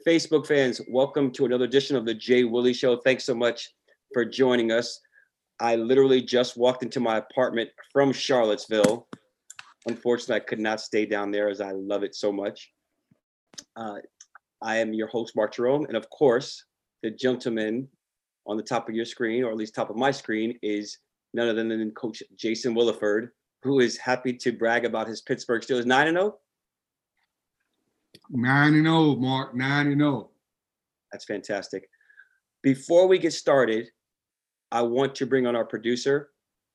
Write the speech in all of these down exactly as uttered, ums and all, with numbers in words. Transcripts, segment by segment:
Facebook fans, welcome to another edition of the Jay Willie Show. Thanks so much for joining us. I literally just walked into my apartment from Charlottesville. Unfortunately, I could not stay down there as I love it so much. Uh, I am your host, Mark Jerome. And of course, the gentleman on the top of your screen, or at least top of my screen, is none other than Coach Jason Williford, who is happy to brag about his Pittsburgh Steelers nine and oh. nine and oh, Mark, nine and oh. That's fantastic. Before we get started, I want to bring on our producer,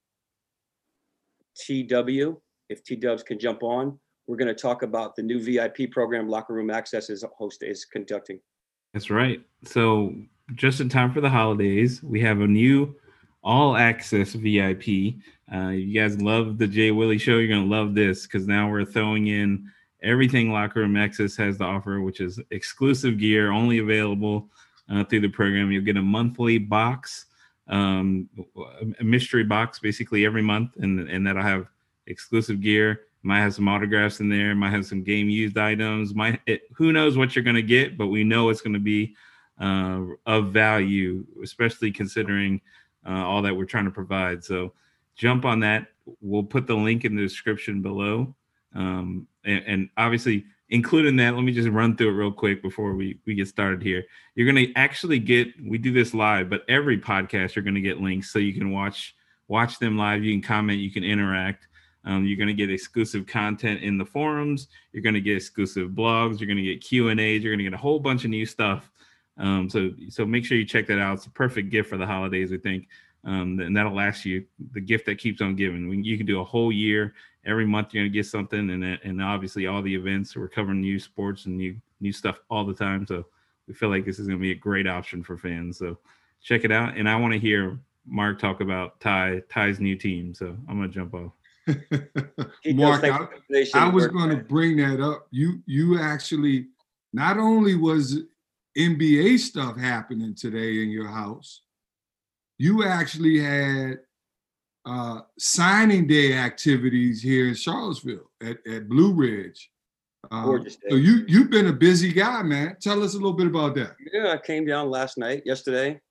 T W. If T-Dubs can jump on, we're going to talk about the new V I P program Locker Room Access is host is conducting. That's right. So just in time for the holidays, we have a new all access V I P. Uh, you guys love the Jay Willie Show. You're going to love this because now we're throwing in everything Locker Room Access has to offer, which is exclusive gear only available uh, through the program. You'll get a monthly box, um, a mystery box basically every month, and, and that'll have exclusive gear. Might have some autographs in there, might have some game used items, might it, who knows what you're going to get, but we know it's going to be uh, of value, especially considering uh, all that we're trying to provide. So jump on that. We'll put the link in the description below. Um, and, and obviously including that, let me just run through it real quick before we, we get started here. You're going to actually get, we do this live, but every podcast, you're going to get links so you can watch, watch them live. You can comment, you can interact. Um, you're going to get exclusive content in the forums. You're going to get exclusive blogs. You're going to get Q and A's. You're going to get a whole bunch of new stuff. Um, so, so make sure you check that out. It's a perfect gift for the holidays, we think. Um, and that'll last you, the gift that keeps on giving. When you can do a whole year, every month you're going to get something. And, and obviously all the events, we're covering new sports and new, new stuff all the time. So we feel like this is going to be a great option for fans. So check it out. And I want to hear Mark talk about Ty, Ty's new team. So I'm going to jump off. Mark, I, I was going to bring that up. You you actually, not only was N B A stuff happening today in your house, you actually had uh, signing day activities here in Charlottesville at, at Blue Ridge. Um, Gorgeous day. So you, you've been a busy guy, man. Tell us a little bit about that. Yeah, I came down last night, yesterday.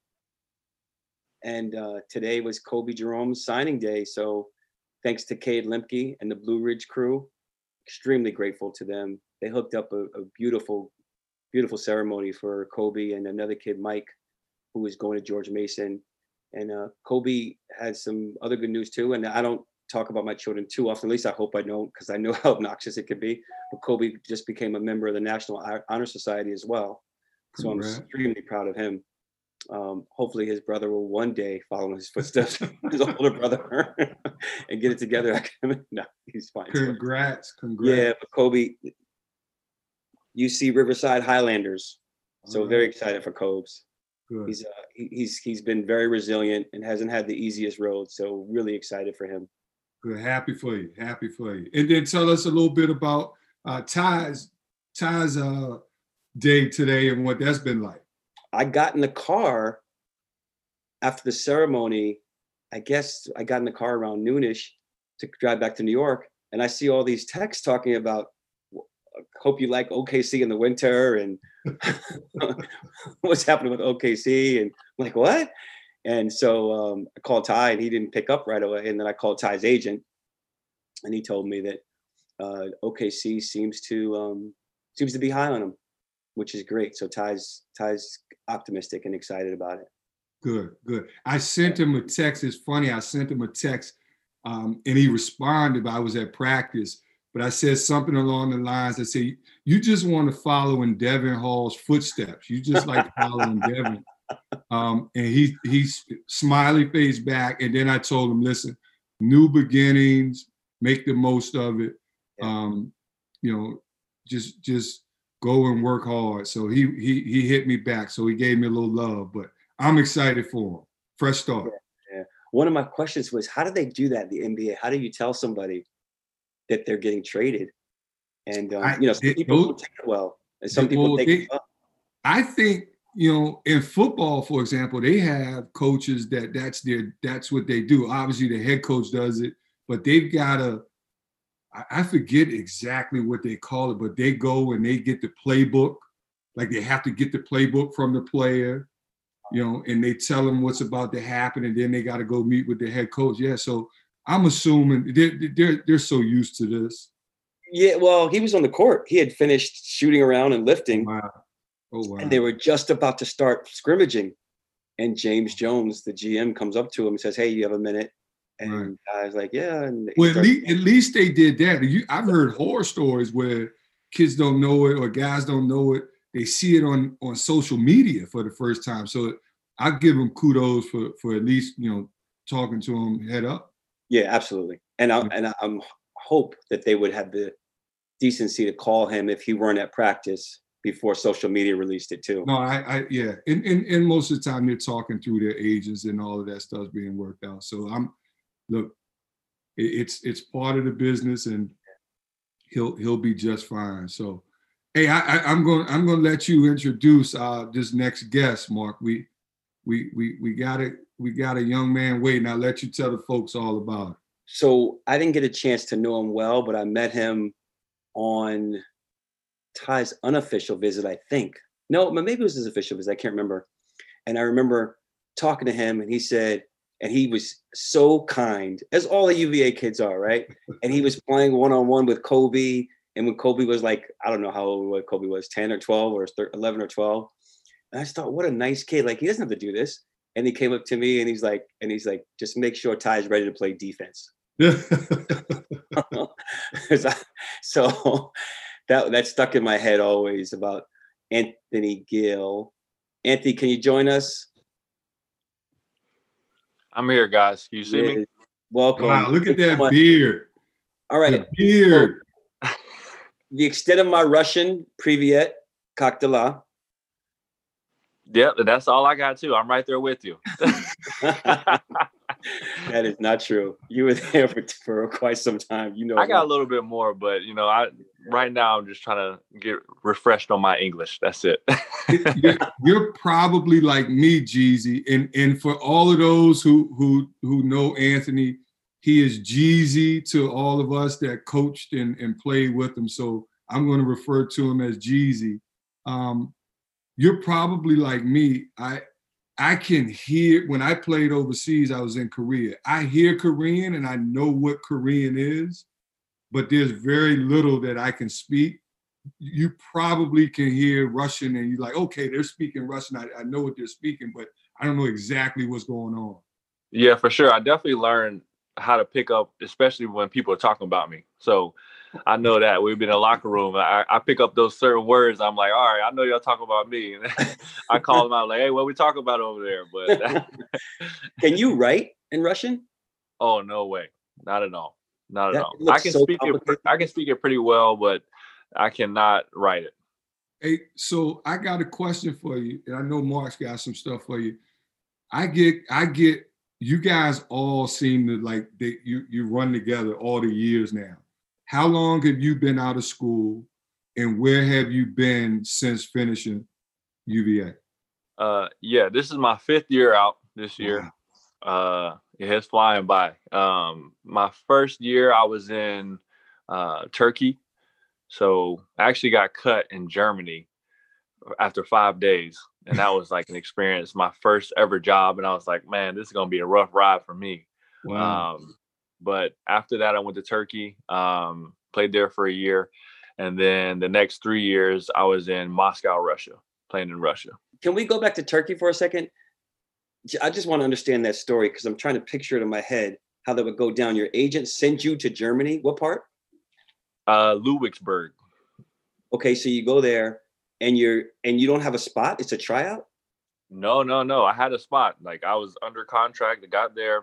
And uh, today was Kobe Jerome's signing day. So thanks to Cade Lemke and the Blue Ridge crew, extremely grateful to them. They hooked up a, a beautiful, beautiful ceremony for Kobe and another kid, Mike, who is going to George Mason. And uh, Kobe has some other good news too. And I don't talk about my children too often, at least I hope I don't, because I know how obnoxious it could be. But Kobe just became a member of the National Honor Society as well. So I'm extremely proud of him. Um, hopefully his brother will one day follow in his footsteps, his older brother, and get it together. No, he's fine. Congrats, congrats. Yeah, but Kobe, U C Riverside Highlanders. So right. Very excited for Cobes. Good. He's uh, he, he's he's been very resilient and hasn't had the easiest road. So really excited for him. Good, happy for you, happy for you. And then tell us a little bit about uh, Ty's Ty's uh, day today and what that's been like. I got in the car after the ceremony. I guess I got in the car around noonish to drive back to New York. And I see all these texts talking about, hope you like O K C in the winter and what's happening with O K C. And I'm like, what? And so um, I called Ty and he didn't pick up right away. And then I called Ty's agent and he told me that uh, O K C seems to um, seems to be high on him, which is great. So Ty's Ty's optimistic and excited about it. Good, good. I sent him a text. It's funny. I sent him a text um, and he responded, but I was at practice. But I said something along the lines. I said, you just want to follow in Devin Hall's footsteps. You just like following Devin. Um, and he he's smiley face back. And then I told him, listen, new beginnings, make the most of it. Um, you know, just just go and work hard. So he he he hit me back. So he gave me a little love. But I'm excited for him. Fresh start. Yeah, yeah. One of my questions was, how do they do that in the N B A? How do you tell somebody that they're getting traded? And um, I, you know, some it, people those, take it well, and some people well, take they, it well. I think, you know, in football, for example, they have coaches that that's their that's what they do. Obviously, the head coach does it, but they've got a I forget exactly what they call it, but they go and they get the playbook like they have to get the playbook from the player, you know, and they tell them what's about to happen, and then they got to go meet with the head coach. Yeah, so I'm assuming they're they're they're so used to this. Yeah, well, he was on the court. He had finished shooting around and lifting. Wow. Oh wow. And they were just about to start scrimmaging. And James Jones, the G M, comes up to him and says, "Hey, you have a minute?" And Right. I was like, "Yeah." And Well, at least, at least they did that. You, I've heard horror stories where kids don't know it or guys don't know it. They see it on, on social media for the first time. So I give them kudos for for at least, you know, talking to them head up. Yeah, absolutely. And I and I I'm hope that they would have the decency to call him if he weren't at practice before social media released it too. No, I, I yeah. And, and and most of the time they're talking through their agents and all of that stuff's being worked out. So I'm look, it, it's it's part of the business, and he'll he'll be just fine. So hey, I, I I'm going I'm going to let you introduce uh this next guest, Mark. We we we we got it. We got a young man waiting. I'll let you tell the folks all about it. So I didn't get a chance to know him well, but I met him on Ty's unofficial visit, I think. No, maybe it was his official visit. I can't remember. And I remember talking to him, and he said, and he was so kind, as all the U V A kids are, right? And he was playing one-on-one with Kobe. And when Kobe was like, I don't know how old what Kobe was, ten or twelve or eleven or twelve. And I just thought, what a nice kid. Like, he doesn't have to do this. And he came up to me and he's like, and he's like, just make sure Ty's ready to play defense. So that that stuck in my head always about Anthony Gill. Anthony, can you join us? I'm here, guys. You see Yeah. me? Welcome. Wow, look at Thank you so that much. beard. All right. The beard. The extent of my Russian, Privyet, Как дела? Yep, that's all I got too. I'm right there with you. That is not true. You were there for, for quite some time. You know, I got a little bit more, but you know, I right now I'm just trying to get refreshed on my English. That's it. you're, you're probably like me, Jeezy, and and for all of those who who who know Anthony, he is Jeezy to all of us that coached and and played with him. So I'm going to refer to him as Jeezy. Um, you're probably like me. I I can hear when I played overseas. I was in Korea. I hear Korean and I know what Korean is, but there's very little that I can speak. You probably can hear Russian and you're like, okay, they're speaking Russian. I, I know what they're speaking, but I don't know exactly what's going on. Yeah, for sure. I definitely learned how to pick up, especially when people are talking about me. So I know that we've been in the locker room. I, I pick up those certain words. I'm like, all right, I know y'all talking about me. And I call them out like, hey, what we talking about over there? But can you write in Russian? Oh, no way. Not at all. Not at That all. I looks can so speak it. complicated. I can speak it pretty well, but I cannot write it. Hey, so I got a question for you, and I know Mark's got some stuff for you. I get, I get, you guys all seem to like they, you you run together all the years now. How long have you been out of school, and where have you been since finishing U V A? Uh, yeah, this is my fifth year out this year. Wow. Uh, it's flying by. Um, my first year I was in uh, Turkey. So I actually got cut in Germany after five days. And that was like an experience, my first ever job. And I was like, man, this is going to be a rough ride for me. Wow. Um, but after that, I went to Turkey, um, played there for a year. And then the next three years, I was in Moscow, Russia, playing in Russia. Can we go back to Turkey for a second? I just want to understand that story because I'm trying to picture it in my head, how that would go down. Your agent sent you to Germany. What part? Uh, Ludwigsburg. Okay, so you go there and you're and you don't have a spot. It's a tryout. No, no, no. I had a spot. Like I was under contract. I got there,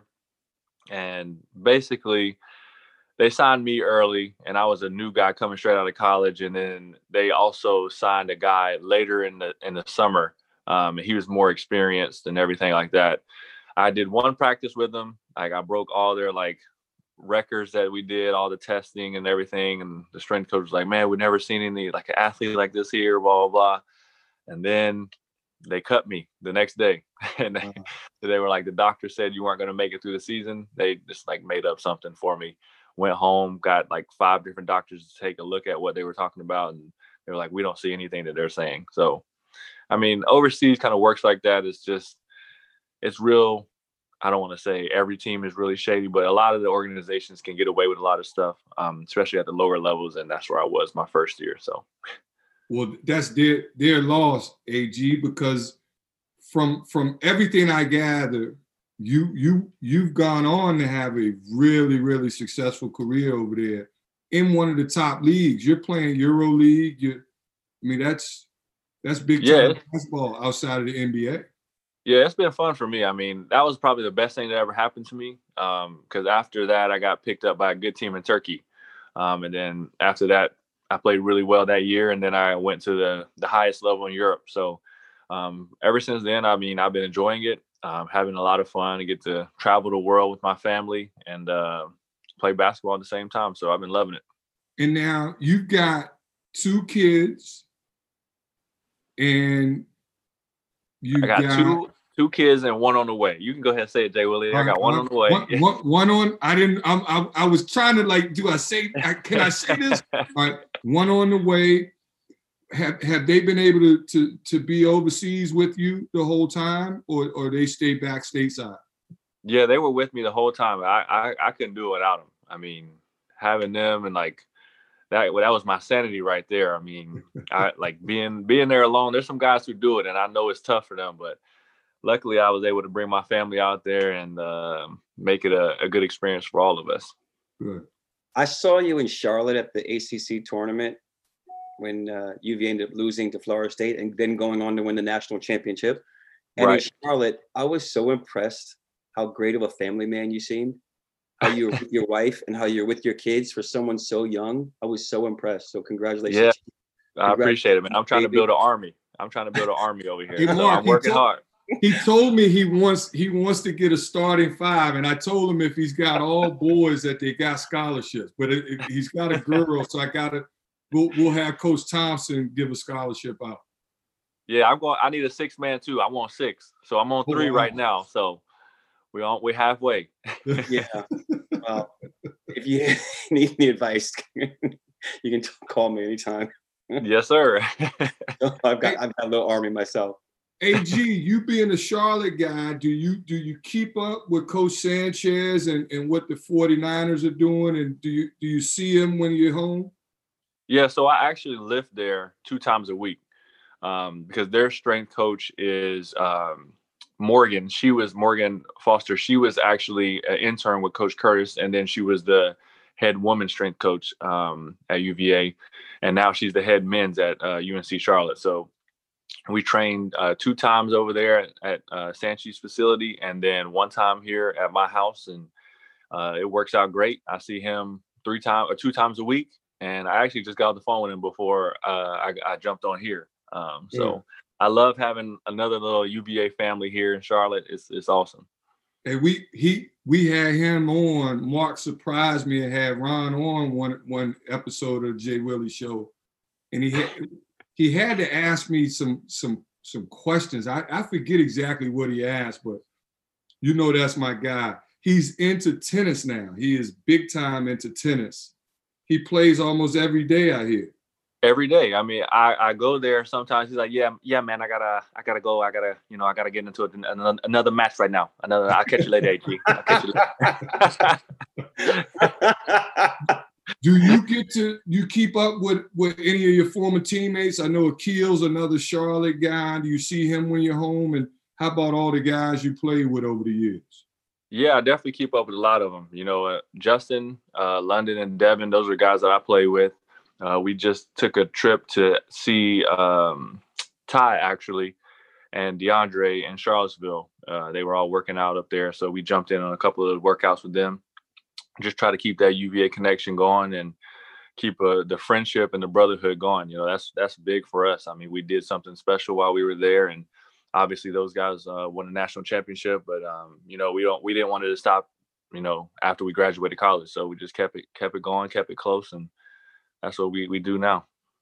and basically, they signed me early, and I was a new guy coming straight out of college. And then they also signed a guy later in the in the summer. Um, he was more experienced and everything like that. I did one practice with them. Like I broke all their like records that we did, all the testing and everything. And the strength coach was like, man, we've never seen any like an athlete like this here, blah, blah, blah. And then they cut me the next day. And they, uh-huh. they were like, the doctor said you weren't going to make it through the season. They just like made up something for me. Went home, got like five different doctors to take a look at what they were talking about. And They're like, we don't see anything that they're saying. So, I mean, overseas kind of works like that. It's just, it's real. I don't want to say every team is really shady, but a lot of the organizations can get away with a lot of stuff, um, especially at the lower levels. And that's where I was my first year. So, well, that's their their loss, A G, because from from everything I gather, you you you've gone on to have a really really successful career over there in one of the top leagues. You're playing Euro League. You, I mean, that's that's big time yeah. basketball outside of the N B A. Yeah, it's been fun for me. I mean, that was probably the best thing that ever happened to me. Um, because after that, I got picked up by a good team in Turkey. Um, and then after that, I played really well that year. And then I went to the the highest level in Europe. So um, ever since then, I mean, I've been enjoying it, um, having a lot of fun. I get to travel the world with my family and uh, play basketball at the same time. So I've been loving it. And now you've got two kids, and you I got, got two two kids and one on the way. You can go ahead and say it, Jay Willie. I got one on the way. One, one, one on. I didn't. I'm, I, I was trying to like. Do I say? I, can I say this? All right. One on the way. Have Have they been able to to to be overseas with you the whole time, or or they stay back stateside? Yeah, they were with me the whole time. I I, I couldn't do it without them. I mean, having them and like that. Well, that was my sanity right there. I mean, I like being being there alone. There's some guys who do it, and I know it's tough for them, but luckily I was able to bring my family out there and uh, make it a, a good experience for all of us. Good. I saw you in Charlotte at the A C C tournament when uh, U V A ended up losing to Florida State and then going on to win the national championship. And Right. in Charlotte, I was so impressed how great of a family man you seemed, how you were with your wife and how you're with your kids for someone so young. I was so impressed. So congratulations. Yeah, I appreciate it, man. I'm trying to build an army. I'm trying to build an army over here. Hey, So Mark, I'm he working told- hard. He told me he wants he wants to get a starting five, and I told him if he's got all boys that they got scholarships, but if if he's got a girl, so I got to we'll we'll have Coach Thompson give a scholarship out. Yeah, I'm going. I need a six man too. I want six, so I'm on Oh, three wow. right now. So we on we're halfway. Yeah. Well, if you need any advice, you can t- call me anytime. Yes, sir. I've got I've got a little army myself. A G, you being a Charlotte guy, do you do you keep up with Coach Sanchez and, and what the 49ers are doing, and do you do you see him when you're home? Yeah, so I actually live there two times a week um, because their strength coach is um, Morgan. She was Morgan Foster. She was actually an intern with Coach Curtis, and then she was the head women's strength coach um, at U V A, and now she's the head men's at uh, U N C Charlotte. So we trained uh, two times over there at, at uh, Sanchi's facility, and then one time here at my house, and uh, it works out great. I see him three times or two times a week. And I actually just got off the phone with him before uh, I, I jumped on here. Um, so Yeah. I love having another little U V A family here in Charlotte. It's it's awesome. And we he we had him on. Mark surprised me and had Ron on one one episode of the Jay Willie Show, and he had, he had to ask me some some some questions. I, I forget exactly what he asked, but you know that's my guy. He's into tennis now. He is big time into tennis. He plays almost every day out here. Every day. I mean, I, I go there sometimes. He's like, yeah, yeah, man, I gotta, I gotta go. I gotta, you know, I gotta get into it, another, another match right now. Another. I'll catch you later, A G. I'll catch you later. Do you get to you keep up with with any of your former teammates? I know Akil's another Charlotte guy. Do you see him when you're home? And how about all the guys you played with over the years? Yeah, I definitely keep up with a lot of them. You know, uh, Justin, uh, London, and Devin, those are guys that I play with. Uh, we just took a trip to see um, Ty, actually, and DeAndre in Charlottesville. Uh, they were all working out up there. So we jumped in on a couple of workouts with them. Just try to keep that U V A connection going and keep uh, the friendship and the brotherhood going. You know, that's that's big for us. I mean, we did something special while we were there, and obviously those guys uh, won a national championship, but um, you know, we don't, we didn't want it to stop, you know, after we graduated college. So we just kept it, kept it going, kept it close. And that's what we, we do now.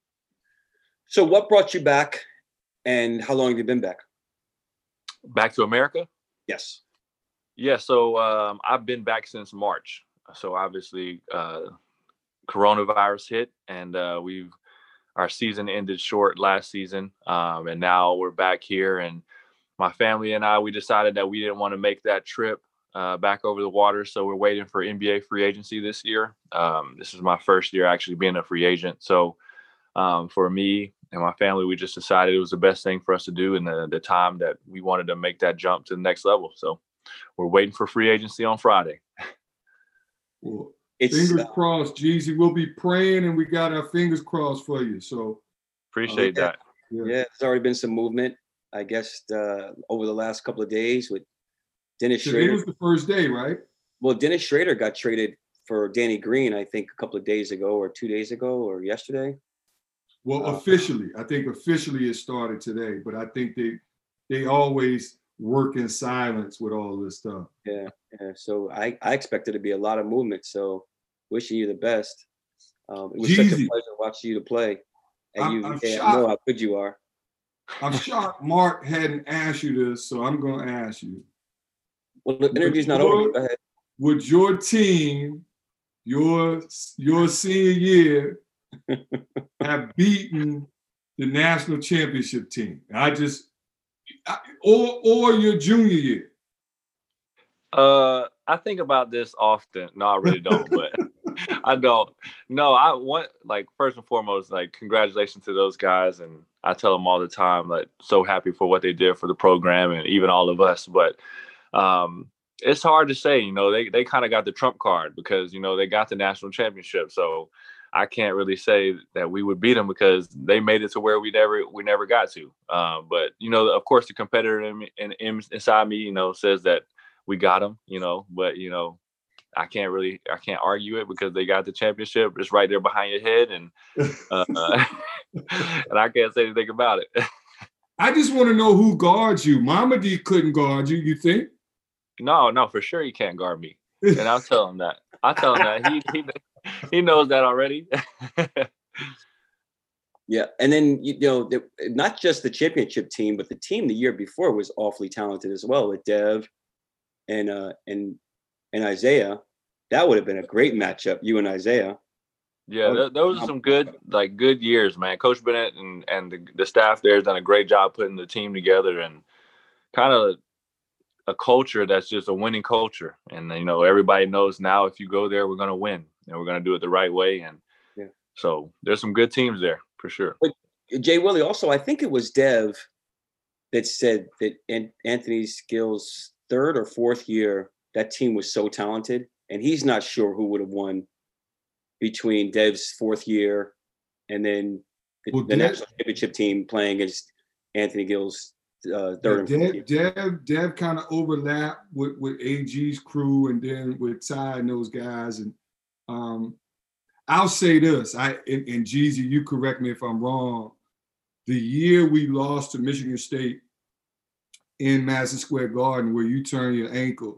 So what brought you back and how long have you been back? Back to America? Yes. Yeah. So um, I've been back since March. So obviously uh, coronavirus hit, and uh, we've our season ended short last season, um, and now we're back here. And my family and I, we decided that we didn't want to make that trip uh, back over the water, so we're waiting for N B A free agency this year. Um, this is my first year actually being a free agent, so um, for me and my family, we just decided it was the best thing for us to do in the, the time that we wanted to make that jump to the next level. So we're waiting for free agency on Friday. Well, It's fingers uh, crossed, Jeezy. We'll be praying, and we got our fingers crossed for you. So Appreciate yeah. that. yeah, yeah, there's already been some movement, I guess, uh, over the last couple of days with Dennis today Schrader. was the first day, right? Well, Dennis Schrader got traded for Danny Green, I think, a couple of days ago, or two days ago, or yesterday. Well, Uh, officially, I think officially it started today, but I think they they always work in silence with all this stuff. Yeah, yeah. So I, I expect there to be a lot of movement. So wishing you the best. Um, it was such a Jeezy. pleasure watching you to play. And I'm- you I'm yeah, I shocked. know how good you are. I'm shocked Mark hadn't asked you this, so I'm going to ask you. Well, the interview's not Would over. your- Go ahead. Would your team, your your senior year, have beaten the national championship team? I just, I, or or your junior year. Uh, I think about this often. No, I really don't, but I don't. No, I want, like, first and foremost, like, congratulations to those guys. And I tell them all the time, like, so happy for what they did for the program and even all of us. But um, it's hard to say, you know, they, they kind of got the trump card because, you know, they got the national championship. So I can't really say that we would beat them because they made it to where we never, we never got to. Um, but, you know, of course, the competitor in, in, in, inside me, you know, says that we got them, you know, but, you know, I can't really, I can't argue it because they got the championship. It's right there behind your head. And, uh, and I can't say anything about it. I just want to know who guards you. Mamadi couldn't guard you, you think? No, no, for sure he can't guard me. And I'll tell him that. I'll tell him that. He, he, he knows that already. Yeah, and then you know, the, not just the championship team, but the team the year before was awfully talented as well with Dev and uh and and Isaiah. That would have been a great matchup, you and Isaiah. Yeah, th- those are some good, like, good years, man. Coach Bennett and, and the, the staff there has done a great job putting the team together and kind of a culture that's just a winning culture. And, you know, everybody knows now if you go there, we're going to win and we're going to do it the right way. And yeah. So there's some good teams there for sure. But Jay Willie, also, I think it was Dev that said that in Anthony Skill's third or fourth year, that team was so talented, and he's not sure who would have won between Dev's fourth year and then the, Well, the Dev- national championship team playing against Anthony Gill's uh, third Yeah, and fourth year. Dev, Dev, Dev kind of overlapped with, with A G's crew and then with Ty and those guys. And um, I'll say this, I and, and Jeezy, you correct me if I'm wrong. The year we lost to Michigan State in Madison Square Garden where you turn your ankle,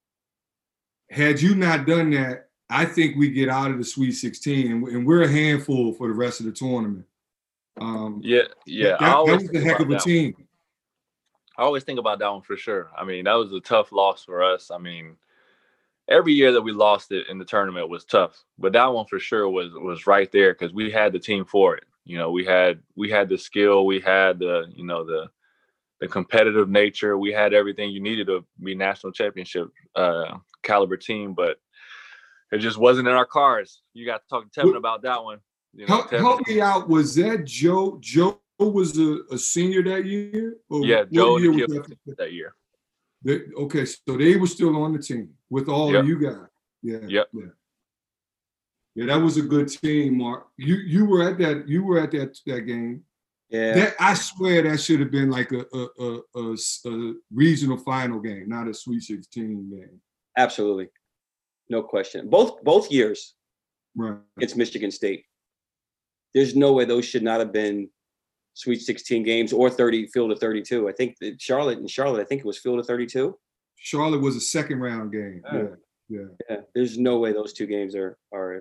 had you not done that, I think we get out of the Sweet sixteen, and, and we're a handful for the rest of the tournament. Um, Yeah, yeah. that, I that always was the think heck about of a that one. team. I always think about that one for sure. I mean, that was a tough loss for us. I mean, every year that we lost it in the tournament was tough, but that one for sure was was right there because we had the team for it. You know, we had we had the skill, we had the you know the the competitive nature, we had everything you needed to be national championship uh, caliber team, but it just wasn't in our cards. You got to talk to Tevin Well, about that one. You know, Help, Tevin, help me out. Was that Joe? Joe was a, a senior that year? Or yeah, what Joe year and was Kip that? that year. They- okay, so they were still on the team with all Yep. of you guys. Yeah, Yep. yeah, yeah. That was a good team, Mark. You you were at that. You were at that that game. Yeah, That I swear that should have been like a a, a, a s- a regional final game, not a Sweet sixteen game. absolutely, no question. Both both years Right. against Michigan State. There's no way those should not have been Sweet sixteen games or thirty field of thirty-two. I think that Charlotte and Charlotte, I think it was field of thirty-two. Charlotte was a second round game. Oh. Yeah, yeah. Yeah, there's no way those two games are are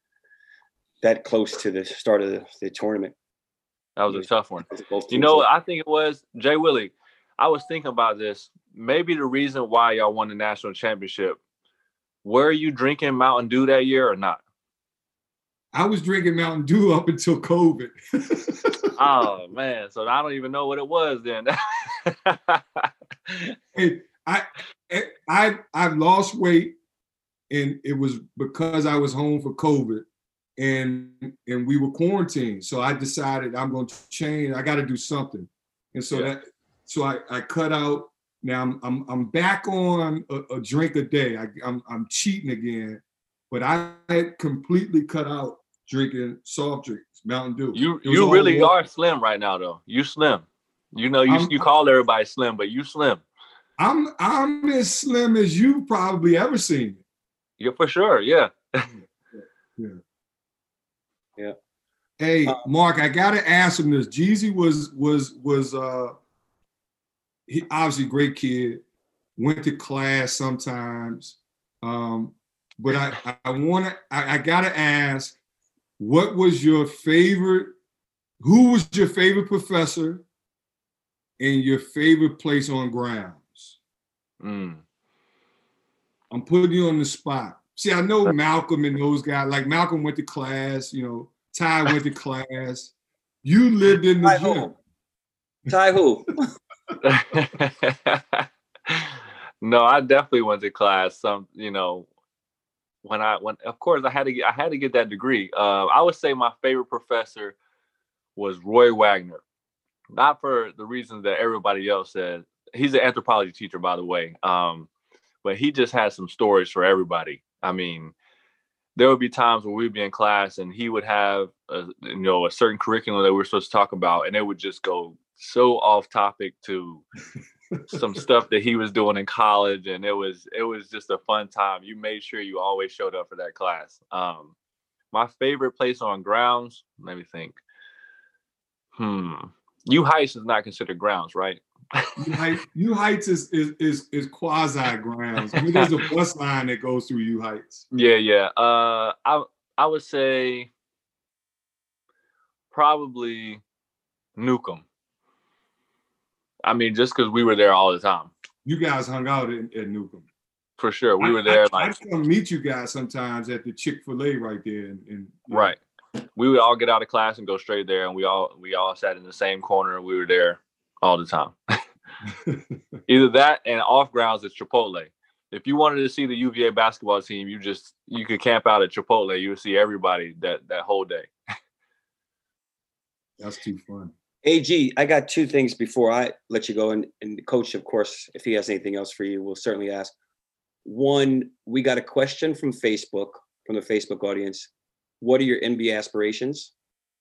that close to the start of the, the tournament. That was a tough one. Both You teams know, are- I think it was Jay Willie. I was thinking about this. Maybe the reason why y'all won the national championship, were you drinking Mountain Dew that year or not? I was drinking Mountain Dew up until COVID. Oh man, so I don't even know what it was then. Hey, I I I've lost weight, and it was because I was home for COVID, and and we were quarantined. So I decided I'm going to change. I got to do something, and so Yeah. that so I I cut out. Now I'm I'm I'm back on a, a drink a day. I, I'm I'm cheating again, but I had completely cut out drinking soft drinks, Mountain Dew. You It was you all really water. are slim right now though. You slim. You know, you I'm- you call everybody slim, but you slim. I'm I'm as slim as you've probably ever seen me. Yeah, for sure. Yeah. Hey, Uh, Mark, I gotta ask him this. Jeezy was was was uh he obviously great kid, went to class sometimes. Um, but I I wanna I, I gotta ask, what was your favorite, who was your favorite professor and your favorite place on grounds? Mm. I'm putting you on the spot. See, I know Malcolm and those guys, like Malcolm went to class, you know, Ty went to class. You lived in the Ty gym. who? Ty who? No, I definitely went to class. Some, you know, when I when of course I had to get I had to get that degree. Uh, I would say my favorite professor was Roy Wagner. Not for the reasons that everybody else said. He's an anthropology teacher, by the way. Um, but he just had some stories for everybody. I mean, there would be times where we'd be in class and he would have a, you know, a certain curriculum that we were supposed to talk about, and it would just go so off topic to some stuff that he was doing in college, and it was it was just a fun time. You made sure you always showed up for that class. Um, my favorite place on grounds, let me think. Hmm. U Heights is not considered grounds, right? U Heights, U Heights is is is, is quasi grounds. I mean, there's a bus line that goes through U Heights. Yeah, yeah. Uh, I I would say probably Newcomb. I mean, just because we were there all the time. You guys hung out in, at Newcomb. For sure, we I- were there. I, like I'd come meet you guys sometimes at the Chick-fil-A right there. And, and right, we would all get out of class and go straight there, and we all we all sat in the same corner, and we were there all the time. Either that and off grounds at Chipotle. If you wanted to see the U V A basketball team, you just you could camp out at Chipotle. You would see everybody that that whole day. That's too fun. A G, I got two things before I let you go. And, and the coach, of course, if he has anything else for you, we'll certainly ask. One, we got a question from Facebook, from the Facebook audience. What are your N B A aspirations?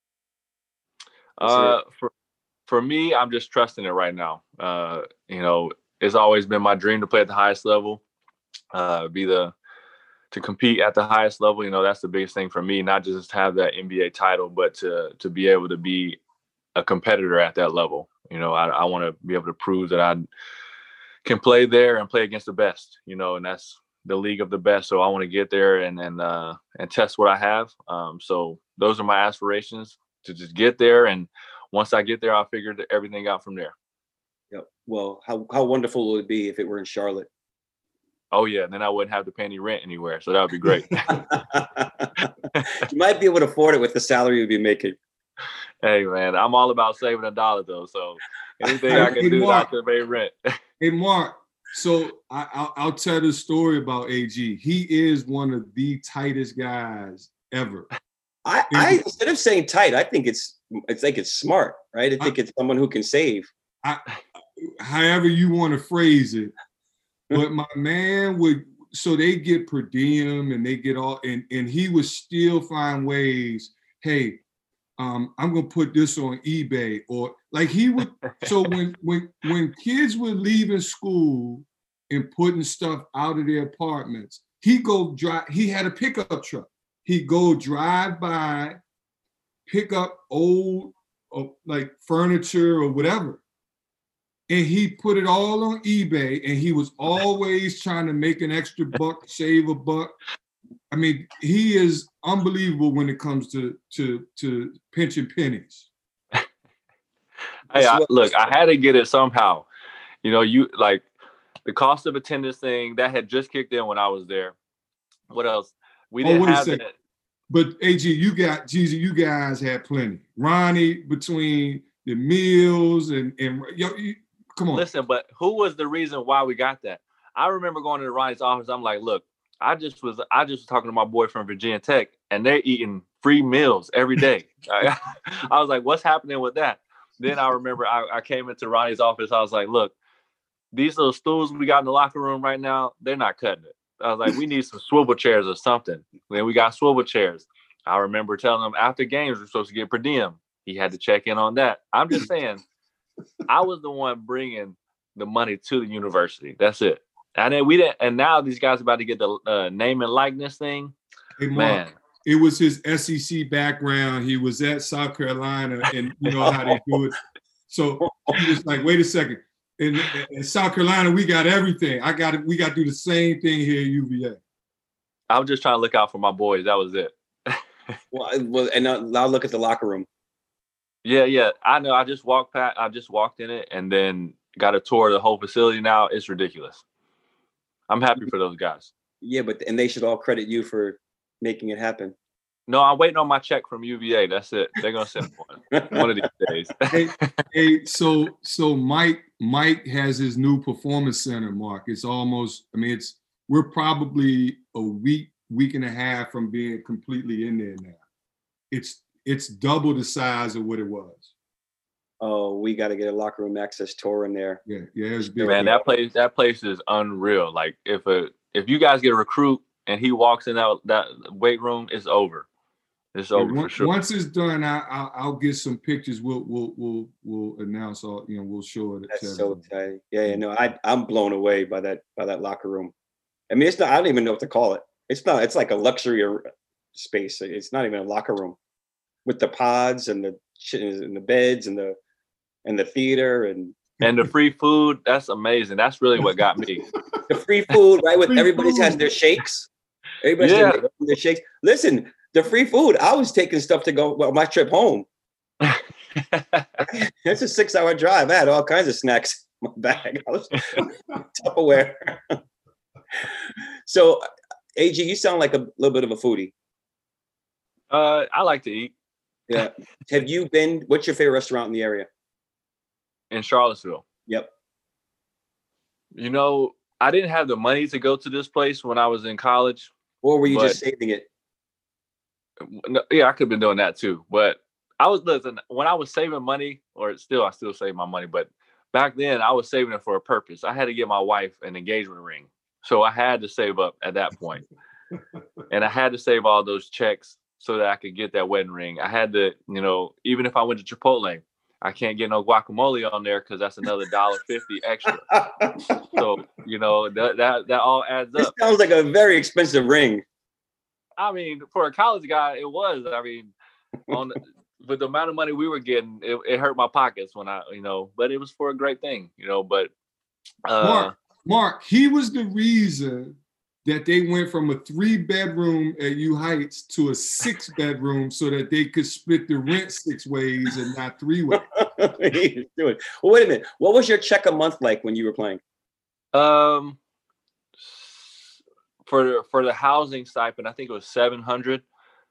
Uh, for for me, I'm just trusting it right now. Uh, you know, it's always been my dream to play at the highest level, uh, be the to compete at the highest level. You know, that's the biggest thing for me. Not just have that N B A title, but to to be able to be a competitor at that level. You know, I, I want to be able to prove that I can play there and play against the best. You know, and that's the league of the best. So I want to get there and and uh, and test what I have. Um, so those are my aspirations, to just get there, and once I get there, I'll figure everything out from there. Yep. Well, how, how wonderful would it be if it were in Charlotte? Oh yeah, then I wouldn't have to pay any rent anywhere, so that would be great. You might be able to afford it with the salary you'd be making. Hey man, I'm all about saving a dollar though, so anything Hey, I can hey, do Mark. not to pay rent. Hey, Mark, so I, I'll, I'll tell the story about A G. He is one of the tightest guys ever. I, I instead of saying tight, I think it's I think it's smart, right? I think it's someone who can save. I, however you want to phrase it. But my man would, so they get per diem and they get all, and, and he would still find ways, hey, um, I'm gonna put this on eBay, or like he would, so when when when kids were leaving school and putting stuff out of their apartments, he go drive, he had a pickup truck. He'd go drive by, pick up old uh, like furniture or whatever. And he put it all on eBay, and he was always trying to make an extra buck, save a buck. I mean, he is unbelievable when it comes to to to pinching pennies. Hey, I, look, I had to get it somehow. You know, you like the cost of attendance thing that had just kicked in when I was there. What else? We Oh, didn't wait a have second. that. but A G, you got Jeezy, you guys had plenty. Ronnie, between the meals and and yo, you, come on. Listen, but who was the reason why we got that? I remember going to Ronnie's office. I'm like, look, I just was I just was talking to my boy from Virginia Tech, and they're eating free meals every day. I, I was like, what's happening with that? Then I remember I, I came into Ronnie's office. I was like, look, these little stools we got in the locker room right now, they're not cutting it. I was like, we need some swivel chairs or something. Then we got swivel chairs. I remember telling him after games we're supposed to get per diem. He had to check in on that. I'm just saying, I was the one bringing the money to the university. That's it. And then we didn't. And now these guys are about to get the uh, name and likeness thing. Hey, Mark, man, it was his S E C background. He was at South Carolina, and you know how they do it. So he was like, "Wait a second. In, in South Carolina, we got everything. I got it. We got to do the same thing here at U V A." I was just trying to look out for my boys. That was it. Well, well, and now, now look at the locker room. Yeah, yeah. I know. I just walked past. I just walked in it, and then got a tour of the whole facility. Now it's ridiculous. I'm happy for those guys. Yeah, but and they should all credit you for making it happen. No, I'm waiting on my check from U V A. That's it. They're gonna send one one of these days. hey, hey, so so Mike Mike has his new performance center, Mark. It's almost. I mean, it's we're probably a week week and a half from being completely in there now. It's it's double the size of what it was. Oh, we got to get a locker room access tour in there. Yeah, yeah, it was big. Man, that place that place is unreal. Like if a if you guys get a recruit and he walks in that that weight room, it's over. It's over yeah, for sure. Once it's done, I, I'll I'll get some pictures. We'll we'll we'll we'll announce all. You know, we'll show it. That's so tight. Yeah, yeah, no, I I'm blown away by that by that locker room. I mean, it's not. I don't even know what to call it. It's not. It's like a luxury space. It's not even a locker room with the pods and the and the beds and the and the theater and and the free food. That's amazing. That's really what got me. The free food, right? With Free everybody's food. has their shakes. Everybody's Yeah. their, their shakes. Listen, the free food. I was taking stuff to go. Well, my trip home. It's a six-hour drive. I had all kinds of snacks in my bag. I was Tupperware. So, A G, you sound like a little bit of a foodie. uh, I like to eat Yeah. Have you been? What's your favorite restaurant in the area? in Charlottesville. Yep. You know, I didn't have the money to go to this place when I was in college. Or were you But- just saving it? No, yeah, I could have been doing that too. But I was listen when I was saving money, or still I still save my money. But back then I was saving it for a purpose. I had to get my wife an engagement ring, so I had to save up at that point, and I had to save all those checks so that I could get that wedding ring. I had to, you know, even if I went to Chipotle, I can't get no guacamole on there because that's another dollar fifty extra. So you know that that that all adds This up. sounds like a very expensive ring. I mean, for a college guy, it was. I mean, on with the amount of money we were getting, it, it hurt my pockets when I, you know. But it was for a great thing, you know. But uh, Mark, Mark, he was the reason that they went from a three bedroom at U Heights to a six bedroom so that they could split the rent six ways and not three ways. He's doing. Well, wait a minute. What was your check a month like when you were playing? um, for the, for the housing stipend, I think it was seven hundred.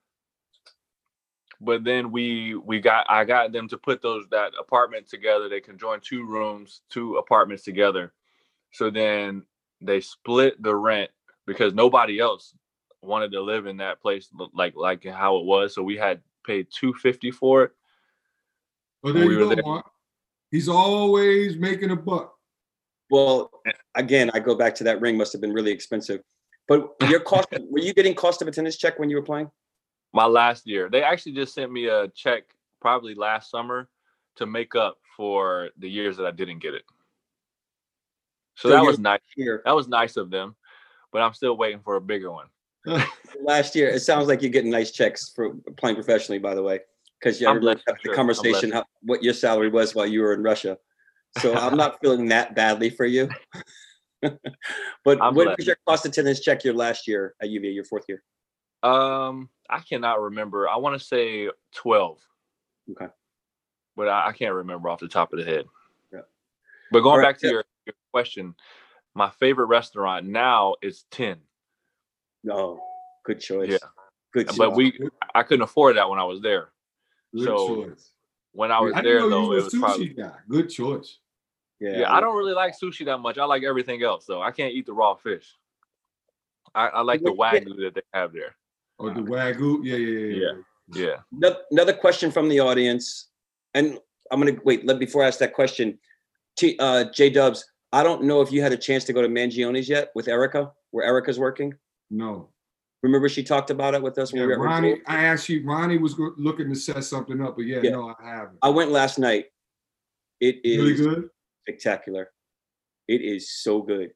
But then we we got I got them to put those that apartment together. They can join two rooms, two apartments together. So then they split the rent because nobody else wanted to live in that place like like how it was. So we had paid two fifty for it. Oh, there We you were go, there. Mark. He's always making a buck. Well, again, I go back to that ring must have been really expensive. But your cost, were you getting cost of attendance check when you were playing? My last year, they actually just sent me a check probably last summer to make up for the years that I didn't get it. So, So that you're- was nice. Here, That was nice of them, but I'm still waiting for a bigger one. last year, it sounds like you're getting nice checks for playing professionally, by the way, because you I'm remember blessed, for the sure. I'm conversation, how, what your salary was while you were in Russia. So I'm not feeling that badly for you. But I'm what blessed. was your cost of attendance check your last year at U V A, your fourth year? Um, I cannot remember. I want to say twelve. Okay. But I, I can't remember off the top of the head. Yeah. But going All right, back to yeah. your, your question, my favorite restaurant now is ten. No, good choice. Yeah. Good but choice. we I couldn't afford that when I was there. Good So choice. when I was I didn't there know though, you were it a was sushi probably guy. Good choice. Yeah, yeah. I don't really like sushi that much. I like everything else though. I can't eat the raw fish. I, I like the wagyu that they have there. Or the wagyu. Yeah, yeah, yeah. Yeah, yeah. Ano- Another question from the audience, and I'm gonna wait. Let before I ask that question, T, uh, J Dubs. I don't know if you had a chance to go to Mangione's yet with Erica, where Erica's working. No. Remember she talked about it with us when Yeah, we were at Ronnie, Red Bull? I actually, Ronnie was go- looking to set something up, but yeah, Yeah. no, I haven't. I went last night. It is Really good? spectacular. It is so good.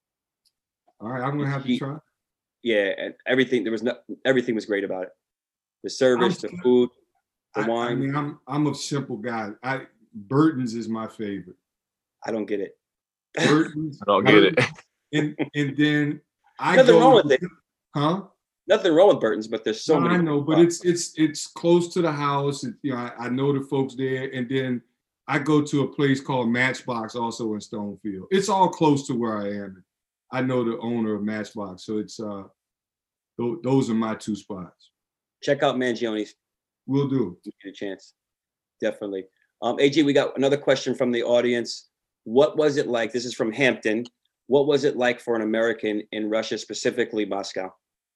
All right, I'm gonna have to He- try. Yeah, and everything there was no everything was great about it. The service, the I'm- food, the I, I wine. mean, I'm I'm a simple guy. I Burton's is my favorite. I don't get it. Burton's. I don't get it. And and then I Nothing go. wrong with it. Huh? Nothing wrong with Burton's, but there's so No, many. I know, but it's it's it's close to the house. It, you know, I, I know the folks there, and then I go to a place called Matchbox, also in Stonefield. It's all close to where I am. I know the owner of Matchbox, so it's uh, th- those are my two spots. Check out Mangione's. Will do. If you get a chance. Definitely. Um, A J, we got another question from the audience. What was it like? This is from Hampton. What was it like for an American in Russia, specifically Moscow?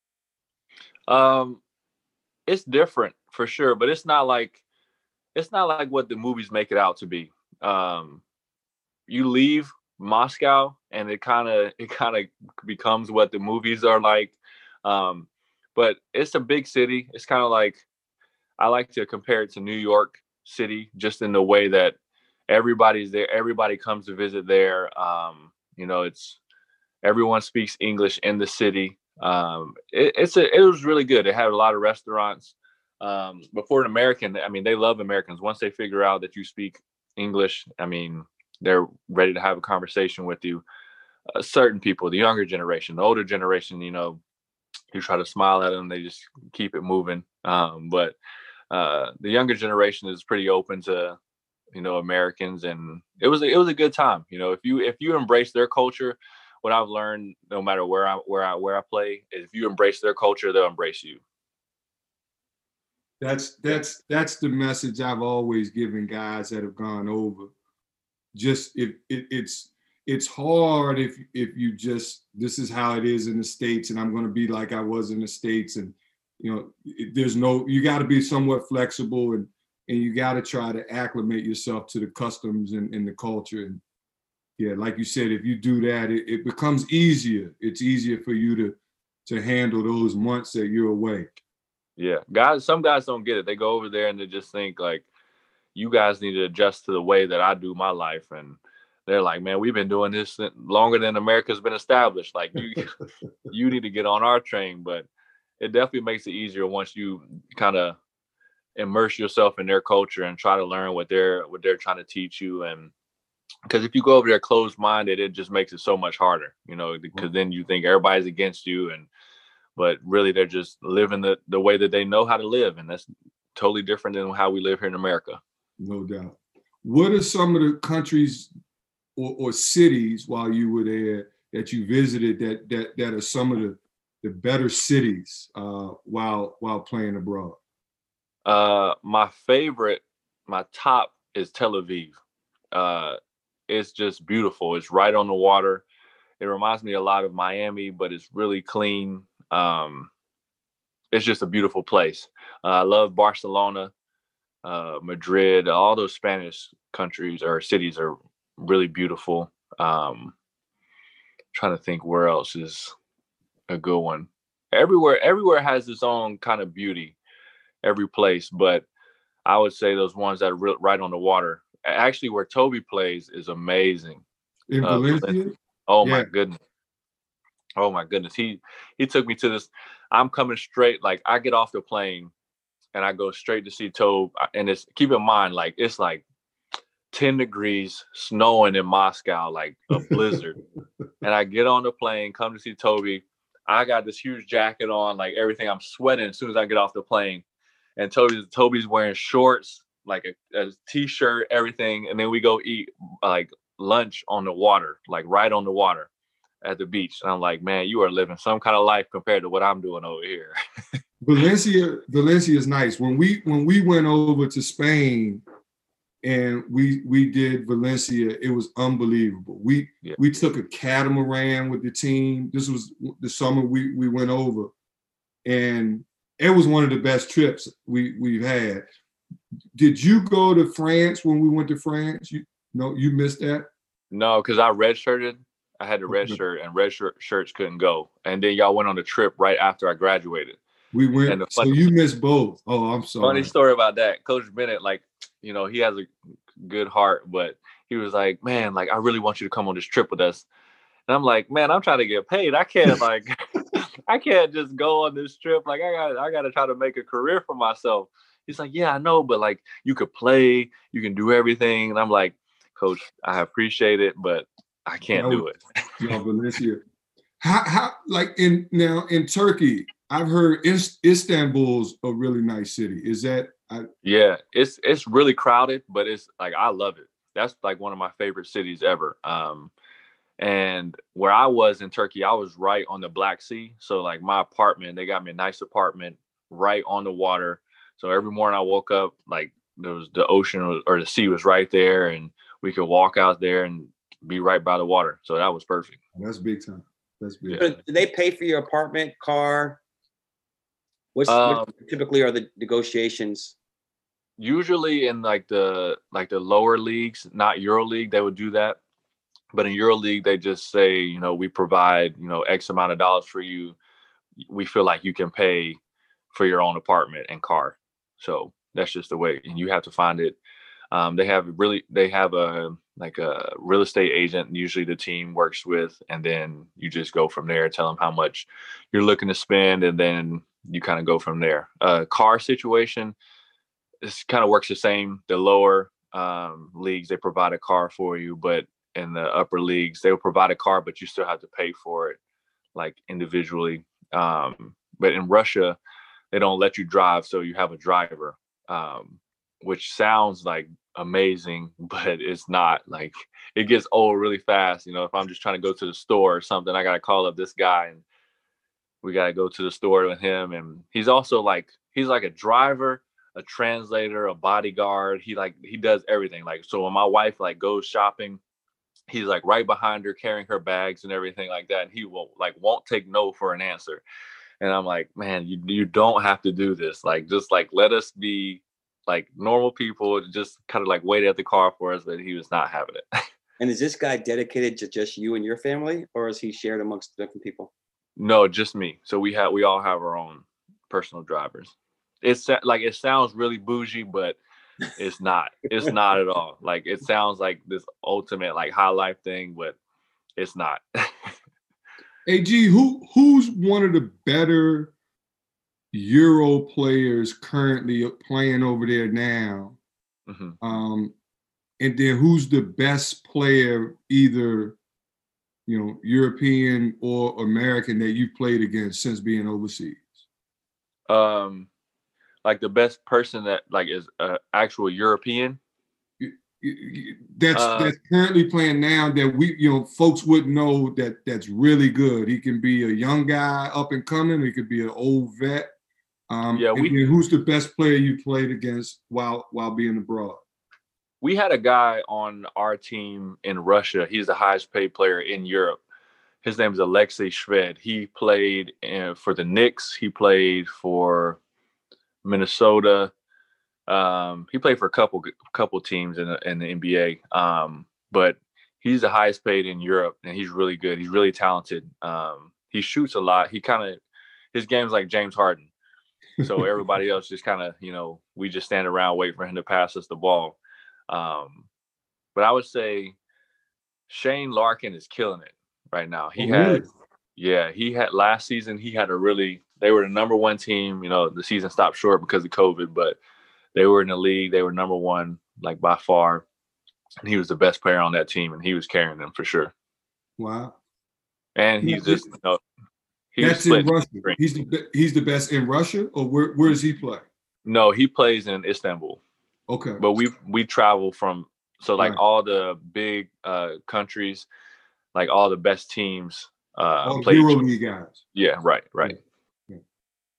Um, it's different for sure, but it's not like it's not like what the movies make it out to be. Um, you leave Moscow, and it kind of it kind of becomes what the movies are like. Um, but it's a big city. It's kind of like I like to compare it to New York City, just in the way that everybody's there. Everybody comes to visit there. Um, you know, it's everyone speaks English in the city. Um, it, it's a, it was really good. It had a lot of restaurants. Um, but for an American, I mean, they love Americans. Once they figure out that you speak English, I mean, they're ready to have a conversation with you. Uh, certain people, the younger generation, the older generation, you know, you try to smile at them, they just keep it moving. Um, but uh, the younger generation is pretty open to, you know, Americans, and it was a, it was a good time. You know, if you if you embrace their culture, what I've learned, no matter where I where I where I play, is if you embrace their culture, they'll embrace you. That's that's that's the message I've always given guys that have gone over. Just if it, it's it's hard if if you just this is how it is in the States, and I'm going to be like I was in the States, and you know it, there's no you got to be somewhat flexible, and and you got to try to acclimate yourself to the customs and, and the culture. And yeah, like you said, if you do that, it, it becomes easier. It's easier for you to to handle those months that you're away. Yeah, guys, some guys don't get it. They go over there and they just think like, you guys need to adjust to the way that I do my life, and they're like, man, we've been doing this longer than America's been established. Like you, you need to get on our train. But it definitely makes it easier once you kind of immerse yourself in their culture and try to learn what they're what they're trying to teach you. And because if you go over there closed minded, it just makes it so much harder, you know, because then you think everybody's against you, and but really they're just living the, the way that they know how to live. And that's totally different than how we live here in America. No doubt. What are some of the countries or, or cities while you were there that you visited that that that are some of the, the better cities uh, while while playing abroad? Uh, my favorite, my top is Tel Aviv. Uh, it's just beautiful. It's right on the water. It reminds me a lot of Miami, but it's really clean. Um, it's just a beautiful place. Uh, I love Barcelona, uh, Madrid, all those Spanish countries or cities are really beautiful. Um, trying to think where else is a good one. Everywhere, everywhere has its own kind of beauty, every place. But I would say those ones that are re- right on the water. Actually, where Toby plays is amazing. In Uh, Valencia? Oh Yeah. my goodness. Oh my goodness. He he took me to this. I'm coming straight, like I get off the plane and I go straight to see Tobe. And it's keep in mind, like it's like ten degrees, snowing in Moscow, like a blizzard. And I get on the plane, come to see Toby. I got this huge jacket on, like everything. I'm sweating as soon as I get off the plane. And Toby's Toby's wearing shorts, like a, a t-shirt, everything. And then we go eat like lunch on the water, like right on the water at the beach. And I'm like, man, you are living some kind of life compared to what I'm doing over here. Valencia, Valencia is nice. When we when we went over to Spain and we we did Valencia, it was unbelievable. We Yeah. we took a catamaran with the team. This was the summer we we went over, and it was one of the best trips we we've had. Did you go to France when we went to France? You no, you missed that. No, because I redshirted. I had the red Okay. shirt, and red shirt shirts couldn't go. And then y'all went on the trip right after I graduated. We went, And the so funny, you missed both. Oh, I'm funny sorry. story about that. Coach Bennett, like, you know, he has a good heart, but he was like, man, like, I really want you to come on this trip with us. And I'm like, man, I'm trying to get paid. I can't like, I can't just go on this trip. Like, I got, I got to try to make a career for myself. He's like, yeah, I know, but like, you could play, you can do everything. And I'm like, Coach, I appreciate it, but I can't do it. No, Valencia. How how like in now in Turkey? I've heard Is- Istanbul's a really nice city. Is that? I, Yeah, it's it's really crowded, but it's like I love it. That's like one of my favorite cities ever. Um, and where I was in Turkey, I was right on the Black Sea. So like my apartment, they got me a nice apartment right on the water. So every morning I woke up, like there was the ocean was, or the sea was right there, and we could walk out there and be right by the water. So that was perfect. that's big time. That's big. Yeah. But do they pay for your apartment, car? What's, Um, what typically are the negotiations? Usually in like the like the lower leagues, not Euro League, they would do that. But in Euro League, they just say, you know, we provide, you know, X amount of dollars for you. We feel like you can pay for your own apartment and car. So that's just the way, and you have to find it. Um, they have really, they have a like a real estate agent. Usually the team works with, and then you just go from there. Tell them how much you're looking to spend, and then you kind of go from there. Uh, car situation, this kind of works the same. The lower um, leagues, they provide a car for you, but in the upper leagues, they'll provide a car, but you still have to pay for it, like individually. Um, but in Russia, they don't let you drive, so you have a driver, um, which sounds like amazing, but it's not. Like it gets old really fast. You know, if I'm just trying to go to the store or something, I got to call up this guy, and we got to go to the store with him. And he's also like, he's like a driver, a translator, a bodyguard. He like, he does everything. Like, so when my wife like goes shopping, he's like right behind her carrying her bags and everything like that. And he will like, won't take no for an answer. And I'm like, man, you, you don't have to do this. Like, just like, let us be like normal people, just kind of like wait at the car for us. But he was not having it. And is this guy dedicated to just you and your family, or is he shared amongst different people? No, just me. So we have, we all have our own personal drivers. It's like, it sounds really bougie, but it's not. It's not at all. Like it sounds like this ultimate like high life thing, but it's not. A G, who who's one of the better Euro players currently playing over there now? Mm-hmm. Um, and then who's the best player, either you know European or American, that you've played against since being overseas? Um, like the best person that like is uh, actual European. That's Uh, that's currently playing now that we, you know, folks wouldn't know that that's really good. He can be a young guy up and coming. He could be an old vet. Um, Yeah, and we- then who's the best player you played against while while being abroad? We had a guy on our team in Russia. He's the highest paid player in Europe. His name is Alexei Shved. He played in, for the Knicks. He played for Minnesota. Um, he played for a couple couple teams in the, in the N B A. Um, but he's the highest paid in Europe, and he's really good. He's really talented. Um, he shoots a lot. He kind of, his game's like James Harden. So everybody else just kind of, you know, we just stand around waiting for him to pass us the ball. Um, but I would say Shane Larkin is killing it right now. He Oh, had, really? yeah, he had last season. He had a really, they were the number one team. You know, the season stopped short because of COVID, but they were in the league. They were number one, like by far. And he was the best player on that team, and he was carrying them for sure. Wow. And he's Yeah, just, you know, he was That's in split. Russia. He's the be- he's the best in Russia, or where where does he play? No, he plays in Istanbul. Okay. But we we travel from, so like Right. all the big uh countries, like all the best teams uh All play. Euro League guys. Yeah, right, right. Yeah.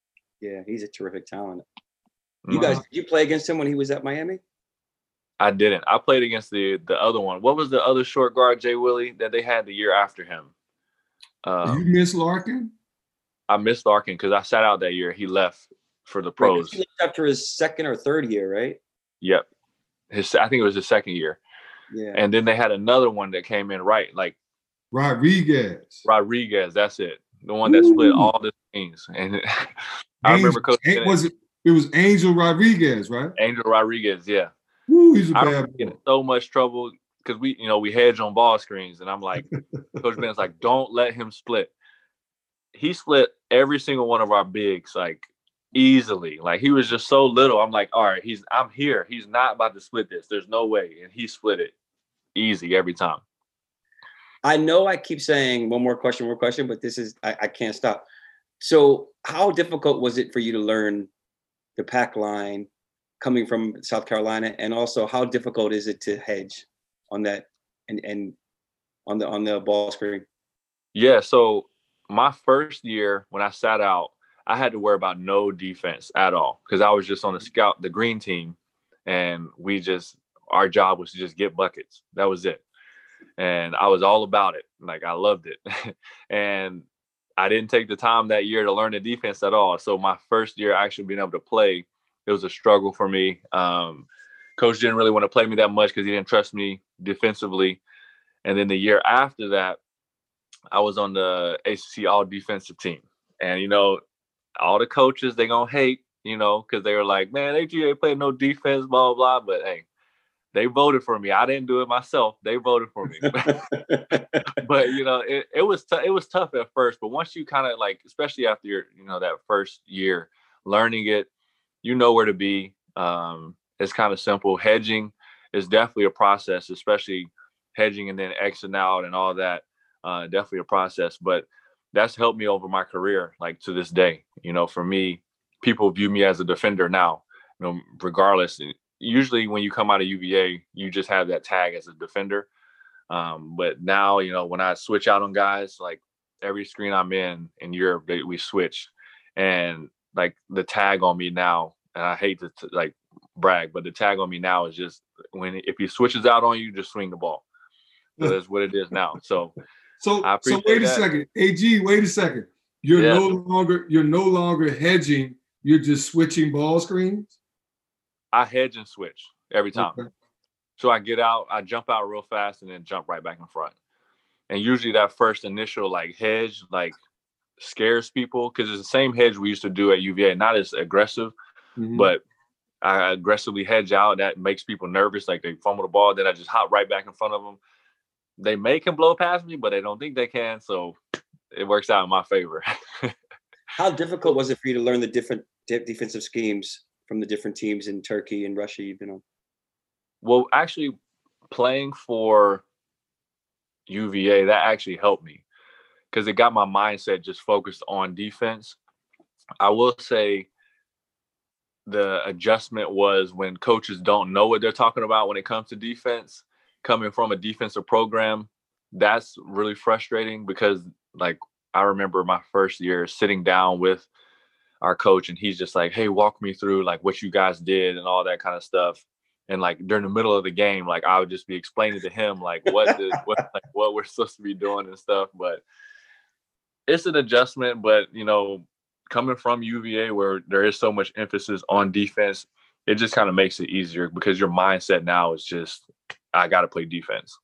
Yeah, he's a terrific talent. You Mhm. guys, did you play against him when he was at Miami? I didn't. I played against the the other one. What was the other short guard, Jay Willie, that they had the year after him? you Um, miss Larkin? I missed Larkin because I sat out that year. He left for the Right, 'cause pros. he left after his second or third year, right? Yep. His I think it was his second year. Yeah. And then they had another one that came in right, like Rodriguez. Rodriguez. That's it. The one that split Ooh. all the screens. And I Angel, remember Coach An- Bennett, was it? It was Angel Rodriguez, right? Angel Rodriguez. Yeah. Ooh, he's a I bad remember boy. getting in so much trouble because we, you know, we hedge on ball screens, and I'm like, Coach Bennett's like, don't let him split. He split every single one of our bigs, like easily. Like he was just so little. I'm like, all right, he's I'm here. He's not about to split this. There's no way. And he split it easy every time. I know I keep saying one more question, one more question, but this is I, I can't stop. So how difficult was it for you to learn the pack line coming from South Carolina? And also how difficult is it to hedge on that and, and on the on the ball screen? Yeah. So my first year when I sat out, I had to worry about no defense at all because I was just on the scout, the green team, and we just our job was to just get buckets. That was it. And I was all about it. Like I loved it. And I didn't take the time that year to learn the defense at all. So my first year actually being able to play, it was a struggle for me. Um, coach didn't really want to play me that much because he didn't trust me defensively. And then the year after that, I was on the A C C all defensive team. And, you know, all the coaches, they going to hate, you know, because they were like, man, A G ain't playing no defense, blah, blah, blah. But, hey, they voted for me. I didn't do it myself. They voted for me. But, you know, it, it was t- it was tough at first. But once you kind of like, especially after your, you know, that first year, learning it, you know where to be. Um, it's kind of simple. Hedging is definitely a process, especially hedging and then Xing out and all that. Uh, definitely a process. But that's helped me over my career, like to this day. You know, for me, people view me as a defender now, you know, regardless. Usually when you come out of U V A, you just have that tag as a defender. Um, but now, you know, when I switch out on guys, like every screen I'm in in Europe, they, we switch. And like the tag on me now, and I hate to t- like brag, but the tag on me now is just when if he switches out on you, just swing the ball. So that's what it is now. So So, I so appreciate wait a that. second. A G, wait a second. You're Yeah. no longer you're no longer hedging. You're just switching ball screens. I hedge and switch every time. Okay. So I get out, I jump out real fast and then jump right back in front. And usually that first initial like hedge like scares people because it's the same hedge we used to do at U V A, not as aggressive, Mhm. but I aggressively hedge out. That makes people nervous. Like they fumble the ball, then I just hop right back in front of them. They may can blow past me, but they don't think they can. So it works out in my favor. How difficult was it for you to learn the different de- defensive schemes from the different teams in Turkey and Russia you've been on? Well, actually playing for U V A, that actually helped me because it got my mindset just focused on defense. I will say the adjustment was when coaches don't know what they're talking about when it comes to defense, coming from a defensive program, that's really frustrating because like I remember my first year sitting down with our coach and he's just like, hey, walk me through like what you guys did and all that kind of stuff. And like during the middle of the game, like I would just be explaining to him like what the what like what we're supposed to be doing and stuff. But it's an adjustment. But you know, coming from U V A where there is so much emphasis on defense, it just kind of makes it easier because your mindset now is just I got to play defense.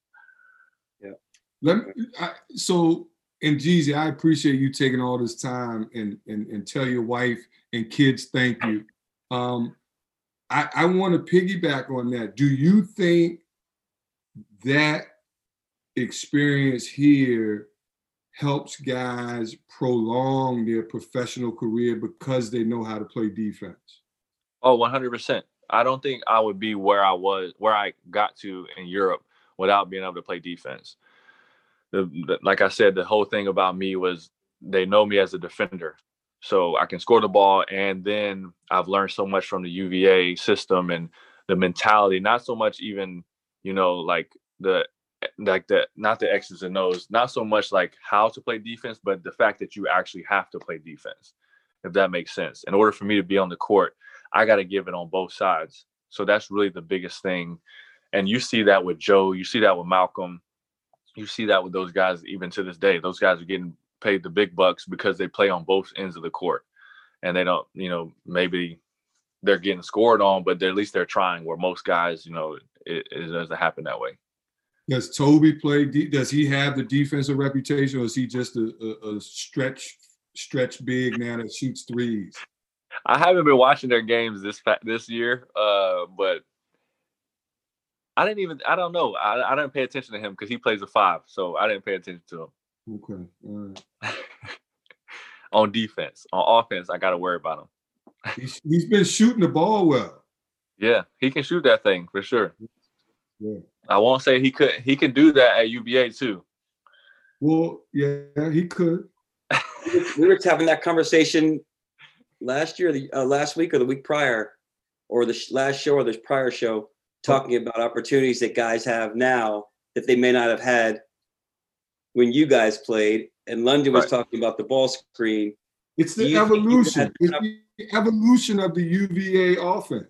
Let me, I, so, and Jeezy, I appreciate you taking all this time and and and tell your wife and kids thank you. Um, I, I want to piggyback on that. Do you think that experience here helps guys prolong their professional career because they know how to play defense? Oh, one hundred percent. I don't think I would be where I was, where I got to in Europe without being able to play defense. The, the, like I said, the whole thing about me was they know me as a defender. So I can score the ball. And then I've learned so much from the U V A system and the mentality, not so much even, you know, like the, like the, not the X's and O's, not so much like how to play defense, but the fact that you actually have to play defense. if that makes sense. In order for me to be on the court, I got to give it on both sides. So that's really the biggest thing. And you see that with Joe, you see that with Malcolm, you see that with those guys even to this day. Those guys are getting paid the big bucks because they play on both ends of the court. And they don't, you know, maybe they're getting scored on, but they're, at least they're trying, where most guys, you know, it, it doesn't happen that way. Does Toby play? Does he have the defensive reputation, or is he just a, a, a stretch stretch big now that shoots threes? I haven't been watching their games this this year, uh, but I didn't even, I don't know. I, I didn't pay attention to him because he plays a five, so I didn't pay attention to him. Okay. All right. On defense. On offense, I got to worry about him. He's, he's been shooting the ball well. Yeah, he can shoot that thing for sure. Yeah. I won't say he could. He can do that at U V A too. Well, yeah, he could. We were having that conversation last year, the uh, last week or the week prior, or the sh- last show or the prior show, talking about opportunities that guys have now that they may not have had when you guys played. And London was Right. talking about the ball screen. It's Do the you think you evolution. had It's enough- the evolution of the U V A offense.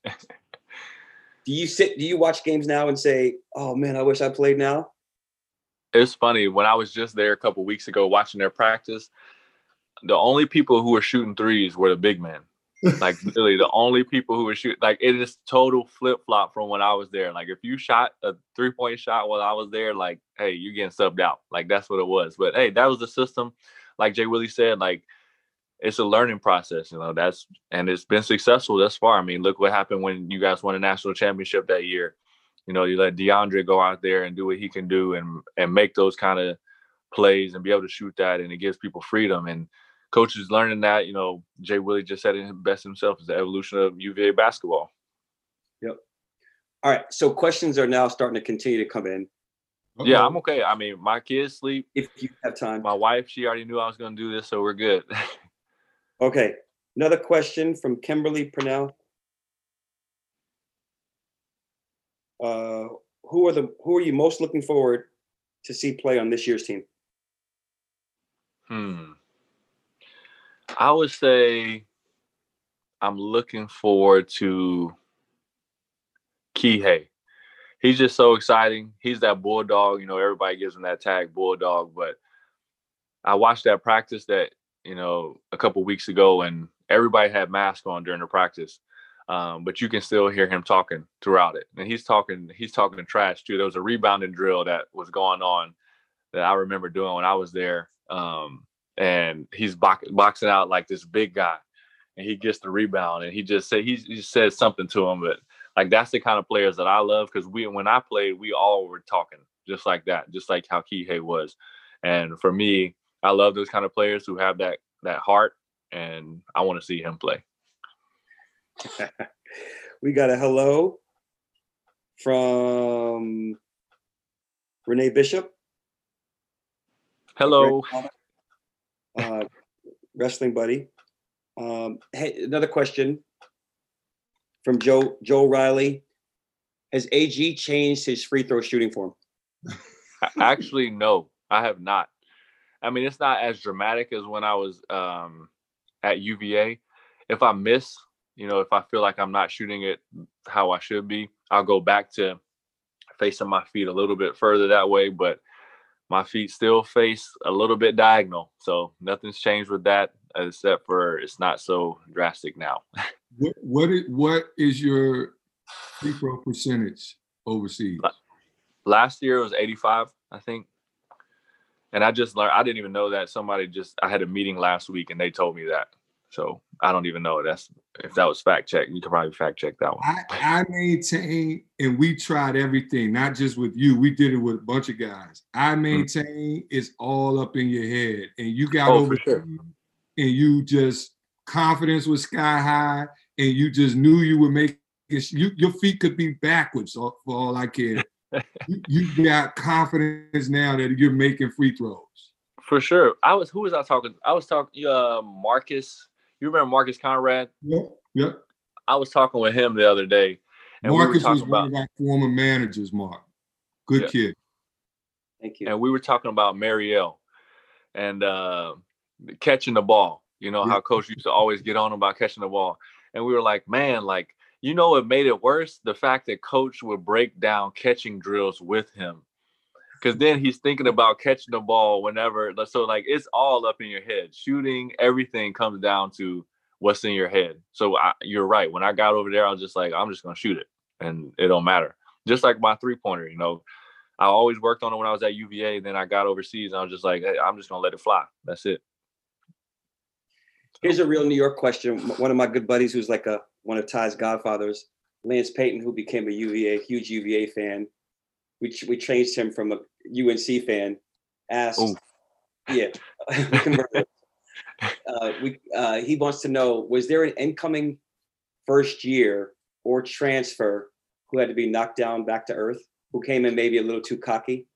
Do you sit? Do you watch games now and say, "Oh man, I wish I played now"? It's funny, when I was just there a couple weeks ago watching their practice, the only people who were shooting threes were the big men. Like literally the only people who were shooting, like it is total flip flop from when I was there. Like if you shot a three point shot while I was there, like, hey, you're getting subbed out. Like that's what it was. But hey, that was the system. Like Jay Willie said, like it's a learning process, you know, that's, and it's been successful thus far. I mean, look what happened when you guys won a national championship that year. You know, you let DeAndre go out there and do what he can do and, and make those kind of plays and be able to shoot that. And it gives people freedom. And coaches learning that, you know, Jay Willie just said it best himself, is the evolution of U V A basketball. Yep. All right. So questions are now starting to continue to come in. Uh-oh. Yeah, I'm okay. I mean, my kids sleep. If you have time. My wife, she already knew I was going to do this, so we're good. Okay. Another question from Kimberly Purnell. Uh, who are the who are you most looking forward to see play on this year's team? Hmm. I would say I'm looking forward to Kihei. He's just so exciting. He's that bulldog. You know, everybody gives him that tag, bulldog. But I watched that practice that, you know, a couple weeks ago, and everybody had masks on during the practice. Um, but you can still hear him talking throughout it. And he's talking, he's talking trash too. There was a rebounding drill that was going on that I remember doing when I was there. Um, and he's box, boxing out like this big guy, and he gets the rebound, and he just said, he, he said something to him. But like, that's the kind of players that I love. Cause we, when I played, we all were talking just like that, just like how Kihei was. And for me, I love those kind of players who have that, that heart, and I want to see him play. We got a hello from Renee Bishop. Hello. Uh, wrestling buddy. Um, hey, another question from Joe Joe Riley. Has A G changed his free throw shooting form? Actually, no, I have not. I mean, it's not as dramatic as when I was um, at U V A. If I miss, you know, if I feel like I'm not shooting it how I should be, I'll go back to facing my feet a little bit further that way. But my feet still face a little bit diagonal. So nothing's changed with that, except for it's not so drastic now. What what is, what is your free throw percentage overseas? Last year it was eighty-five, I think. And I just learned, I didn't even know that. Somebody just, I had a meeting last week and they told me that. So I don't even know that's, if that was fact check. You could probably fact check that one. I, I maintain, and we tried everything, not just with you. We did it with a bunch of guys. I maintain mm-hmm. it's all up in your head, and you got oh, over sure. and you just, confidence was sky high, and you just knew you were making. You, your feet could be backwards for all I care. you, you got confidence now that you're making free throws. For sure. I was. Who was I talking? I was talking. Uh, Marcus. You remember Marcus Conrad? Yep. Yep. I was talking with him the other day, and Marcus we were talking was about one of our former managers. Mark, good yeah. kid. Thank you. And we were talking about Mariel and uh, catching the ball. You know Yeah. how coach used to always get on him about catching the ball. And we were like, man, like, you know what made it worse? The fact that coach would break down catching drills with him. Because then he's thinking about catching the ball whenever. So, like, it's all up in your head. Shooting, everything comes down to what's in your head. So I, you're right. When I got over there, I was just like, I'm just going to shoot it. And it don't matter. Just like my three-pointer, you know. I always worked on it when I was at U V A. Then I got overseas, and I was just like, hey, I'm just going to let it fly. That's it. Here's a real New York question. One of my good buddies who's like a one of Ty's godfathers, Lance Payton, who became a U V A, huge U V A fan. We, we changed him from a U N C fan. Asked, Ooh. yeah, we converted. uh, we, uh, he wants to know, was there an incoming first year or transfer who had to be knocked down back to earth, who came in maybe a little too cocky?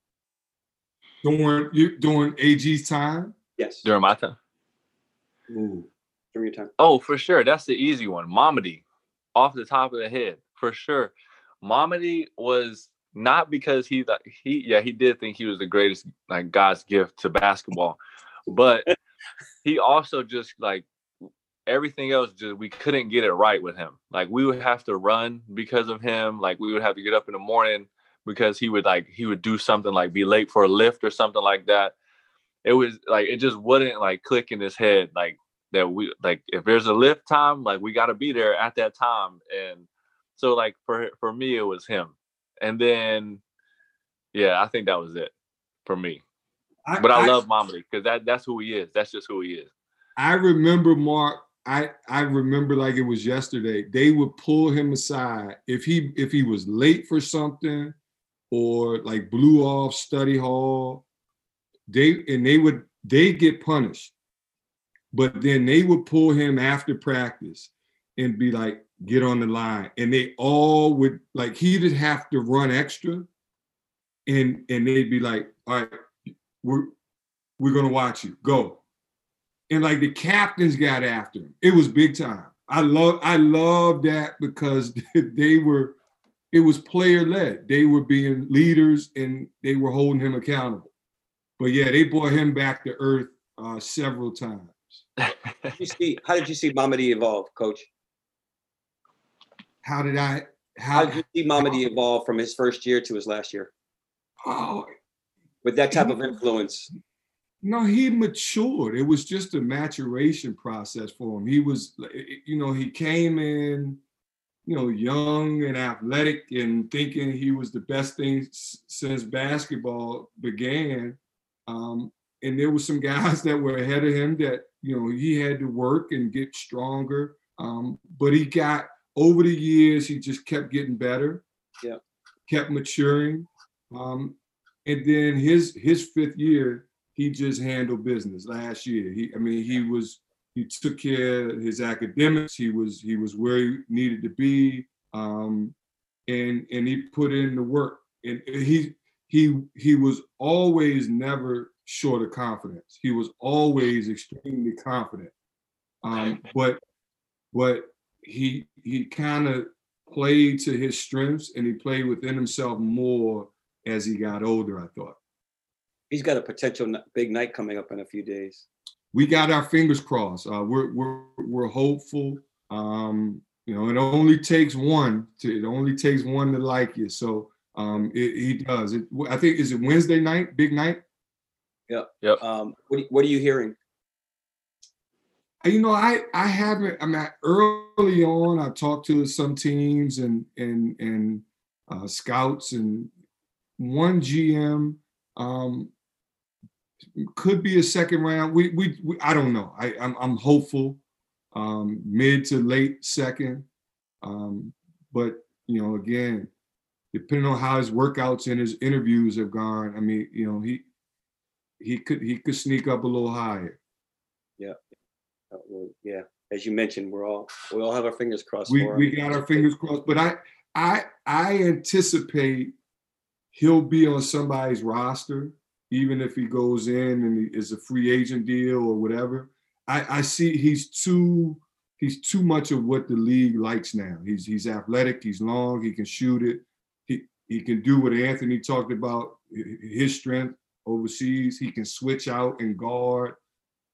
During you during A G's time? Yes. During my time. Ooh. During your time. Oh, for sure. That's the easy one. Mamadi, off the top of the head, for sure. Mamadi was not because he thought he, yeah, he did think he was the greatest, like, God's gift to basketball, but he also just, like, everything else, just we couldn't get it right with him. Like, we would have to run because of him. Like, we would have to get up in the morning because he would like he would do something like be late for a lift or something like that. It was like it just wouldn't like click in his head like that we like if there's a lift time, like we got to be there at that time. And so like for for me it was him. And then yeah, I think that was it for me. I, But I, I love Mamadi because that that's who he is. That's just who he is. I remember Mark. I I remember like it was yesterday. They would pull him aside if he if he was late for something or like blew off study hall. They and they would they get punished, but then they would pull him after practice and be like, "Get on the line," and they all would like he'd have to run extra, and and they'd be like, "All right, we're we're gonna watch you go." And like the captains got after him. It was big time. I love I love that because they were, it was player led. They were being leaders and they were holding him accountable. But yeah, they brought him back to earth uh, several times. How did you see, how did you see Mamadi evolve, Coach? How did I? How How, did you see Mamadi evolve from his first year to his last year oh, with that type of influence? no, he matured. It was just a maturation process for him. He was, you know, he came in, you know, young and athletic and thinking he was the best thing since basketball began. Um, and there were some guys that were ahead of him that, you know, he had to work and get stronger. Um, but he got, over the years, he just kept getting better. Yeah. Kept maturing. Um, and then his his fifth year, he just handled business last year. He, I mean, he was, he took care of his academics. He was, he was where he needed to be. Um, and, and he put in the work. And he, he, he was always never short of confidence. He was always extremely confident. Um, but, but he, he kind of played to his strengths and he played within himself more as he got older, I thought. He's got a potential big night coming up in a few days. We got our fingers crossed. Uh, we're we're we're hopeful. Um, you know, it only takes one to it only takes one to like you. So um, it, he does. It, I think is it Wednesday night, big night. Yeah. Yep. Um, what what are you hearing? You know, I I haven't. I mean, early on, I talked to some teams and and and uh, scouts and one G M. Um, could be a second round. We, we, we I don't know. I, I'm, I'm hopeful, um, mid to late second. Um, but you know, again, depending on how his workouts and his interviews have gone, I mean, you know, he, he could, he could sneak up a little higher. Yeah, uh, well, yeah. As you mentioned, we're all we all have our fingers crossed. We, for we him. got our fingers crossed. But I, I, I anticipate he'll be on somebody's roster. Even if he goes in and he is a free agent deal or whatever, I, I see he's too he's too much of what the league likes now. He's he's athletic, he's long, he can shoot it. He he can do what Anthony talked about, his strength overseas. He can switch out and guard.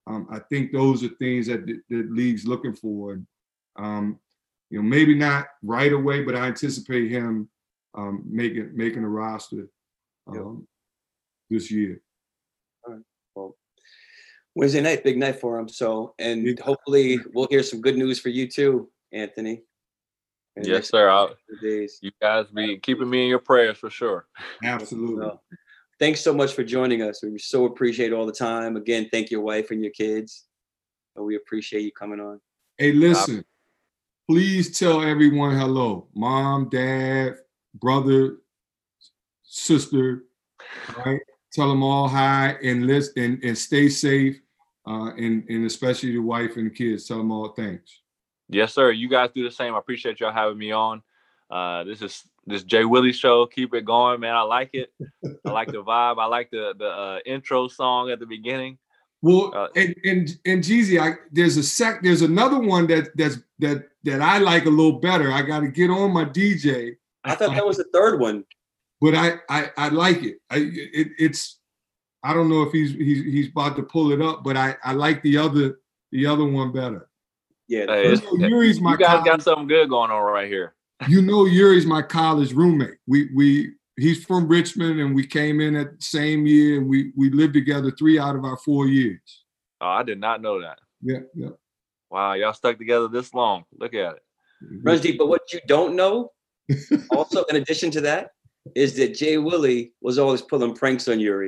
Um, I think those are things that the, the league's looking for. Um, you know, maybe not right away, but I anticipate him um, making making a roster um, yep. this year. All right. Well, Wednesday night, big night for him. So, and yeah. hopefully we'll hear some good news for you too, Anthony. Yes, sir. I'll, you guys be keeping me in your prayers for sure. Absolutely. Well, thanks so much for joining us. We so appreciate all the time. Again, thank your wife and your kids. We appreciate you coming on. Hey, listen, please tell everyone hello. Mom, dad, brother, sister, right? Tell them all hi and listen and, and stay safe. Uh, and, and especially your wife and the kids. Tell them all thanks. Yes, sir. You guys do the same. I appreciate y'all having me on. Uh, this is this Jay Willie show. Keep it going, man. I like it. I like the vibe. I like the the uh, intro song at the beginning. Well, uh, and and and Jeezy, I there's a sec. There's another one that that's that that I like a little better. I got to get on my D J. I thought that was the third one. But I I, I like it. I it, it's I don't know if he's he's he's about to pull it up, but I I like the other the other one better. Yeah, hey, you know, Yuri's my you guys college, got something good going on right here. You know, Yuri's my college roommate. We we he's from Richmond, and we came in at the same year, and we we lived together three out of our four years. Oh, I did not know that. Yeah, yeah. Wow, y'all stuck together this long. Look at it. Runs deep. But what you don't know, also in addition to that, is that Jay Willie was always pulling pranks on Yuri.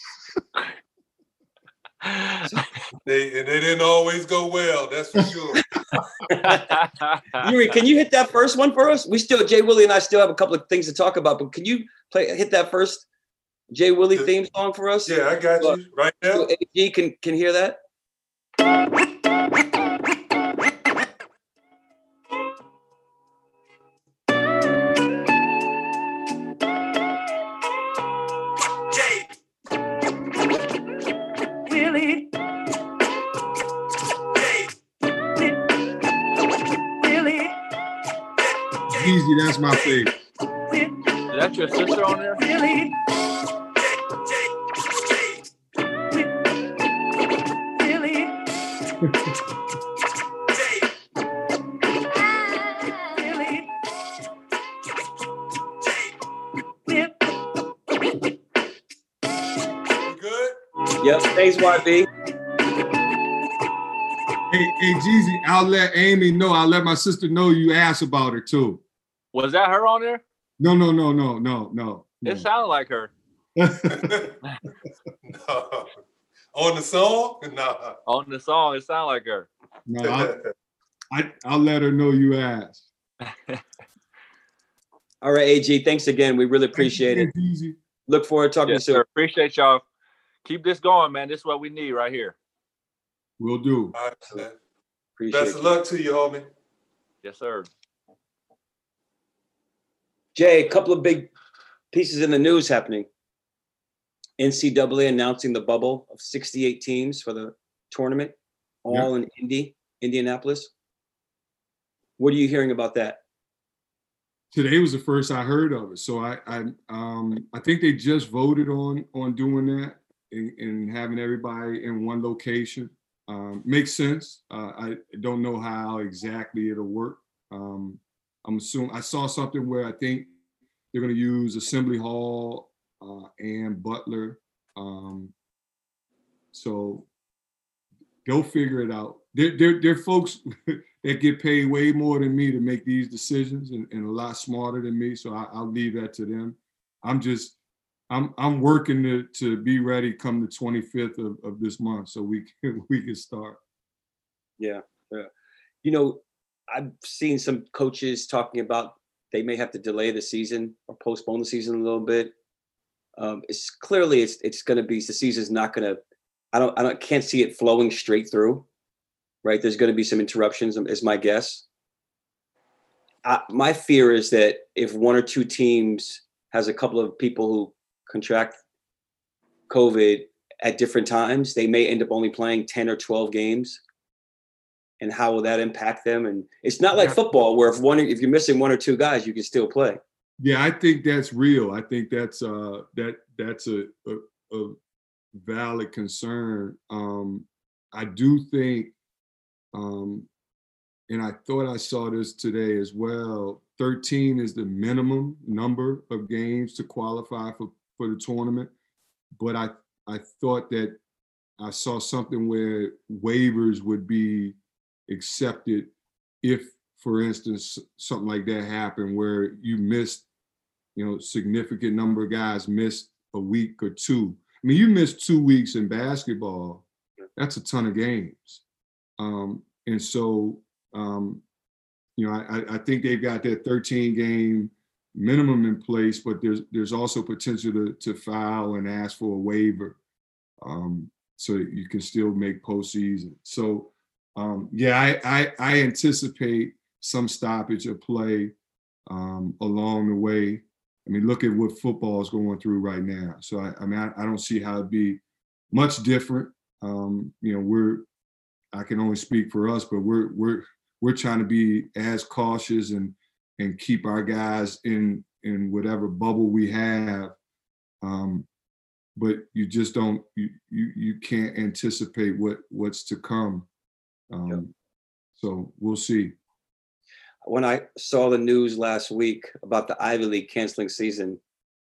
They and they didn't always go well. That's for sure. Yuri, can you hit that first one for us? We still, Jay Willie and I still have a couple of things to talk about, but can you play hit that first Jay Willie yeah. theme song for us? Yeah, I got so, you right now. So A G can can hear that. Easy, that's my favorite. Is that your sister on there? Really? Really? Good? Yep, thanks, Y B. Hey, hey, Jeezy, I'll let Amy know. I'll let my sister know you asked about her too. Was that her on there? No, no, no, no, no, no. It sounded like her. No. On the song? No. On the song, it sounded like her. No, I'll, I, I'll let her know you asked. All right, A G, thanks again. We really appreciate it. Easy. Look forward to talking yes, to you soon. Sir. Appreciate y'all. Keep this going, man. This is what we need right here. We'll do. All right, appreciate Best of luck to you, homie. Yes, sir. Jay, a couple of big pieces in the news happening. N C double A announcing the bubble of sixty-eight teams for the tournament, all yep. in Indy, Indianapolis. What are you hearing about that? Today was the first I heard of it. So I I um I think they just voted on on doing that and, and having everybody in one location. Um, makes sense. Uh, I don't know how exactly it'll work. Um, I'm assuming I saw something where I think they're going to use Assembly Hall uh, and Butler. Um, so go figure it out. There, there, there are folks that get paid way more than me to make these decisions and, and a lot smarter than me. So I, I'll leave that to them. I'm just, I'm I'm working to to be ready come the twenty-fifth of, of this month so we can we can start. Yeah, yeah. You know, I've seen some coaches talking about they may have to delay the season or postpone the season a little bit. Um, it's clearly it's it's going to be the season's not going to. I don't I don't can't see it flowing straight through, right? There's going to be some interruptions, is my guess. I, my fear is that if one or two teams has a couple of people who contract COVID at different times, they may end up only playing ten or twelve games. And how will that impact them? And it's not like football where if one, if you're missing one or two guys, you can still play. Yeah, I think that's real. I think that's uh, that that's a, a, a valid concern. Um, I do think, um, and I thought I saw this today as well, thirteen is the minimum number of games to qualify for, for the tournament. But I, I thought that I saw something where waivers would be accepted if, for instance, something like that happened where you missed, you know, significant number of guys missed a week or two. I mean, you missed two weeks in basketball. That's a ton of games. Um, and so, um, you know, I, I think they've got that thirteen game minimum in place, but there's there's also potential to, to file and ask for a waiver, um, so that you can still make postseason. So, um, yeah, I, I, I anticipate some stoppage of play um, along the way. I mean, look at what football is going through right now. So, I, I mean, I, I don't see how it'd be much different. Um, you know, we're, I can only speak for us, but we're, we're, we're trying to be as cautious and, and keep our guys in, in whatever bubble we have. Um, but you just don't, you, you, you can't anticipate what, what's to come. Um, Yep. So we'll see. When I saw the news last week about the Ivy League canceling season,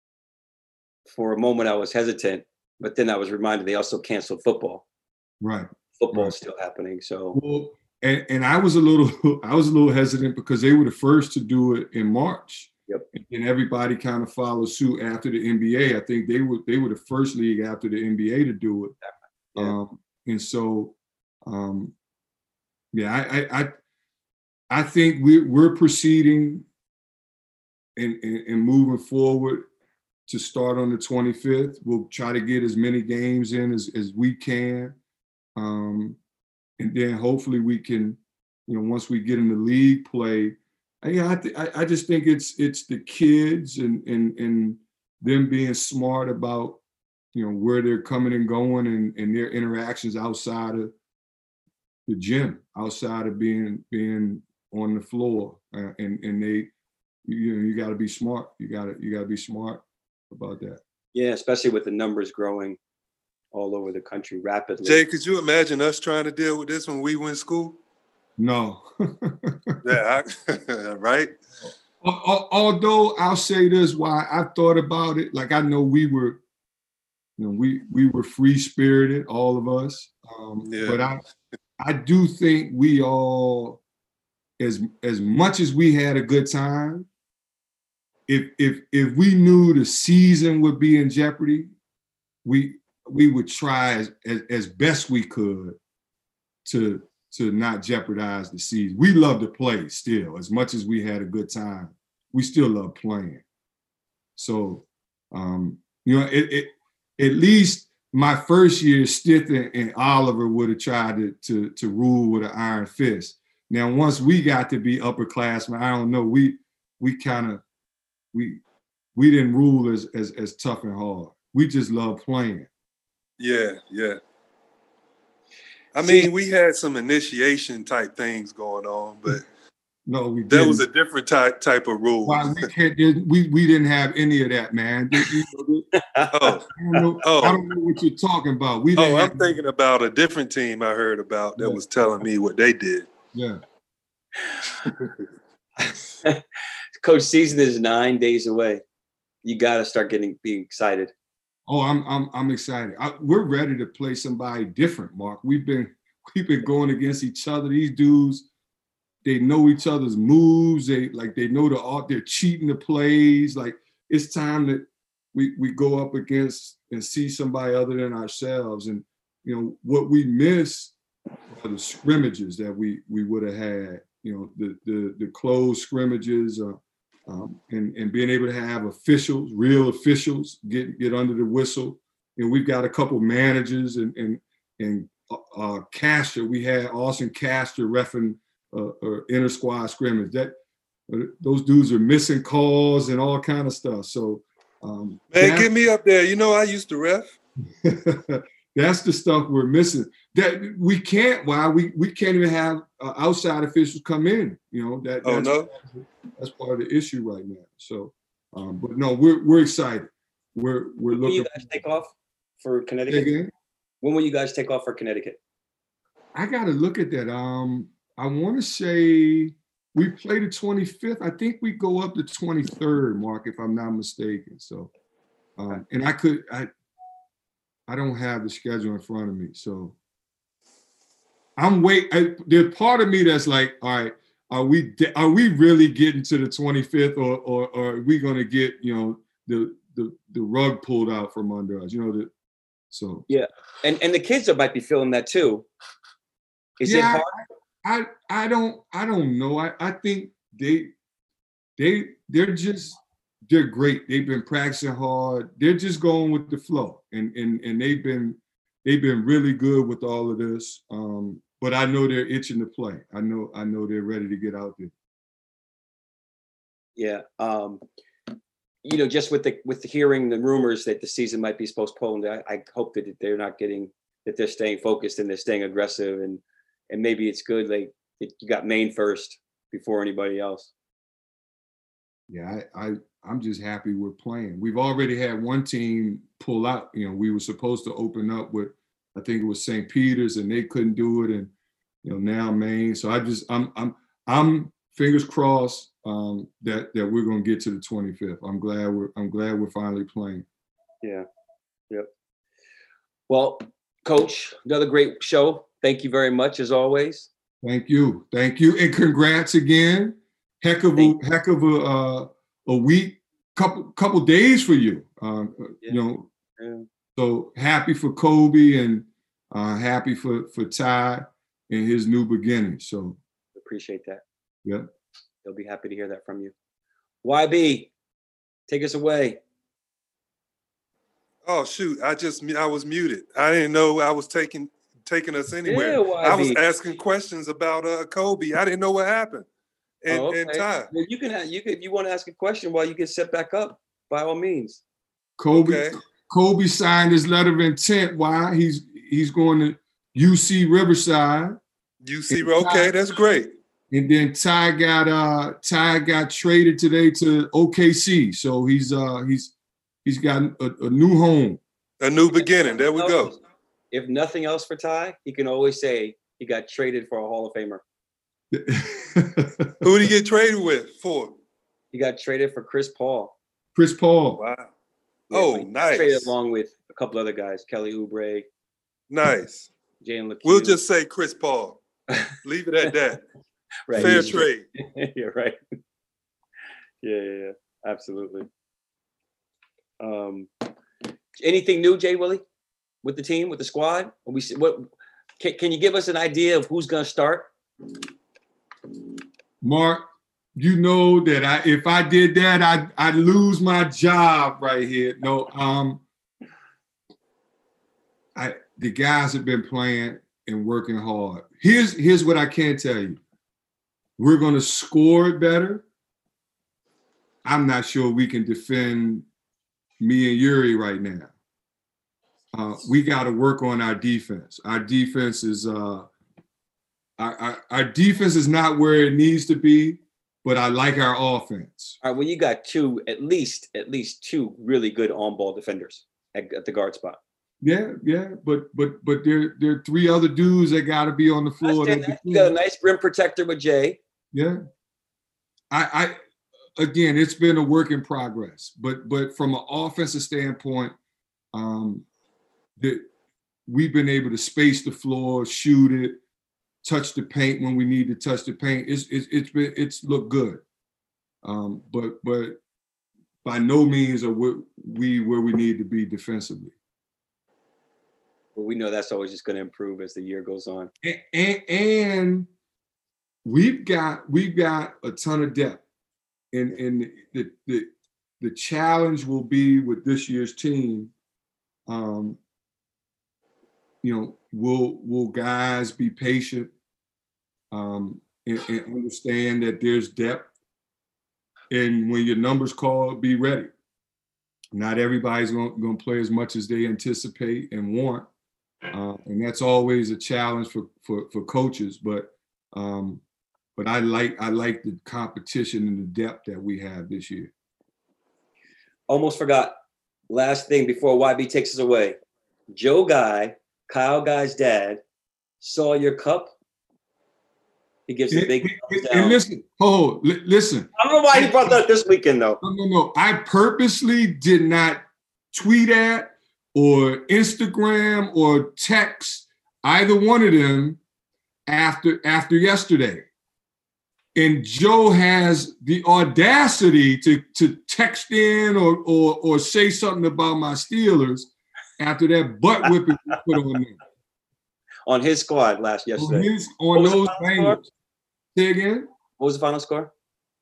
for a moment I was hesitant, but then I was reminded they also canceled football. Right. Football Right. is still happening. So Well, and, and I was a little, I was a little hesitant because they were the first to do it in March. Yep. And everybody kind of followed suit after the N B A. I think they were, they were the first league after the N B A to do it. Yeah. Um, and so, um, yeah, I, I, I, I think we're, we're proceeding and, and, and moving forward to start on the twenty-fifth. We'll try to get as many games in as, as we can. Um, and then hopefully we can, you know, once we get in the league play, I, I, th- I just think it's it's the kids and, and, and them being smart about, you know, where they're coming and going and, and their interactions outside of the gym, outside of being being on the floor, uh, and and they, you know, you got to be smart. You got to you got to be smart about that. yeah, especially with the numbers growing all over the country rapidly. Jay, could you imagine us trying to deal with this when we went to school? No. Yeah, I, right? Al- al- Although I'll say this, why I've thought about it, like I know we were, you know, we we were free spirited, all of us. Um, Yeah. But I I do think we all, as as much as we had a good time, if if if we knew the season would be in jeopardy, we we would try as as, as best we could to to not jeopardize the season. We love to play still, as much as we had a good time. We still love playing. So, um, you know, it, it at least my first year, Stith and, and Oliver would have tried to, to to rule with an iron fist. Now, once we got to be upperclassmen, I don't know, we we kind of we we didn't rule as, as as tough and hard. We just love playing. Yeah, yeah. I See- mean, we had some initiation type things going on, but No, we that didn't. was a different type type of rule. Why we can't? We we didn't have any of that, man. You know, Oh, I don't know. Oh. I don't know what you're talking about. We didn't oh, have, I'm thinking about a different team I heard about that Yeah. was telling me what they did. Yeah. Coach, season is nine days away. You got to start getting being excited. Oh, I'm I'm I'm excited. I, we're ready to play somebody different, Mark. We've been we've been going against each other. These dudes, they know each other's moves. They like they know the art. They're cheating the plays. Like it's time that we we go up against and see somebody other than ourselves. And you know what we miss are the scrimmages that we we would have had. You know the the the closed scrimmages. Uh, Um, and, and being able to have officials, real officials, get get under the whistle. And we've got a couple managers and and and uh, Castor. We had Austin Castor reffing uh, uh, inter squad scrimmage. That uh, those dudes are missing calls and all kind of stuff. So, um, Man, that- get me up there. You know, I used to ref. that's the stuff we're missing. That we can't. Why we we can't even have uh, outside officials come in. You know that. Oh, that's, no? That's part of the issue right now. So, um, but no, we're we're excited. We're we're When will you looking. guys take off for Say Connecticut? again? When will you guys take off for Connecticut? I got to look at that. Um, I want to say we play the twenty-fifth. I think we go up to twenty-third, Mark, if I'm not mistaken. So, um, and I could, I, I don't have the schedule in front of me. So I'm wait. I, there's part of me that's like, all right, are we, are we really getting to the twenty-fifth, or, or, or are we going to get, you know, the, the, the rug pulled out from under us, you know, the, so. Yeah. And, and the kids that might be feeling that too. Is it Yeah, hard? I I don't I don't know. I, I think they they they're just they're great. They've been practicing hard. They're just going with the flow. And and and they've been they've been really good with all of this. Um, but I know they're itching to play. I know I know they're ready to get out there. Yeah. Um, you know, just with the with the hearing the rumors that the season might be postponed, I, I hope that they're not getting that they're staying focused and they're staying aggressive, and and maybe it's good like that you got Maine first before anybody else. Yeah, I, I I'm just happy we're playing. We've already had one team pull out. You know, we were supposed to open up with, I think it was Saint Peter's, and they couldn't do it, and you know now Maine. So I just I'm I'm I'm fingers crossed um, that that we're going to get to the twenty-fifth. I'm glad we're I'm glad we're finally playing. Yeah. Yep. Well, Coach, another great show. Thank you very much as always. Thank you, thank you, and congrats again. Heck of a heck of a uh, a week, couple couple days for you. Um, Yeah. You know, Yeah. so happy for Kobe, and uh, happy for for Ty and his new beginning. So Appreciate that. yeah. They'll be happy to hear that from you. Y B, take us away. Oh shoot! I just I was muted. I didn't know I was taking taking us anywhere. Yeah, I was Y B. asking questions about uh, Kobe. I didn't know what happened. And, Oh, and okay. Ty. Well, you can you can if you want to ask a question while you get set back up, by all means. Kobe Okay. Kobe signed his letter of intent. Why he's he's going to U C Riverside, You see, okay, that's great. and then Ty got uh Ty got traded today to O K C. So he's uh he's he's got a, a new home. A new beginning. There we go. If nothing else for Ty, he can always say he got traded for a Hall of Famer. Who did he get traded with for? He got traded for Chris Paul. Chris Paul. Wow. Yeah, Oh, he got nice. Traded along with a couple other guys, Kelly Oubre, Nice. Jalen LeCue. We'll just say Chris Paul. Leave it at that. right. Fair he's- trade. yeah, right. Yeah, yeah, yeah. Absolutely. Um, anything new, Jay Willie, with the team, with the squad? When we see what can, can you give us an idea of who's going to start? Mark, you know that I if I did that, I'd I'd lose my job right here. No, um I the guys have been playing and working hard. Here's here's what I can tell you. We're gonna score it better. I'm not sure we can defend me and Yuri right now. Uh, we got to work on our defense. Our defense is uh, our, our, our defense is not where it needs to be, but I like our offense. All right, well, you got two, at least, at least two really good on-ball defenders at, at the guard spot. Yeah, yeah, but but but there there are three other dudes that got to be on the I floor. understand that that. You got a defend. nice rim protector with Jay. Yeah, I, I again, it's been a work in progress, but but from an offensive standpoint, um, that we've been able to space the floor, shoot it, touch the paint when we need to touch the paint. It's it's it's been it's looked good, um, but but by no means are we, we where we need to be defensively. But we know that's always just going to improve as the year goes on. And, and, and we've got we've got a ton of depth, and and the the the challenge will be with this year's team. Um, you know, will will guys be patient um, and, and understand that there's depth, and when your numbers call, be ready. Not everybody's going to play as much as they anticipate and want. Uh, and that's always a challenge for for, for coaches, but um, but I like I like the competition and the depth that we have this year. Almost forgot. Last thing before Y B takes us away. Joe Guy, Kyle Guy's dad, Saw your cup. He gives a And, big and- thumbs and down. listen, oh, li- listen. I don't know why he brought that up this weekend though. No, no, no. I purposely did not tweet at or Instagram or text either one of them after after yesterday. And Joe has the audacity to, to text in or, or or say something about my Steelers after that butt whipping we put on them. On his squad last On, yesterday. his, What on was the those final score? Bengals. Say again? What was the final score?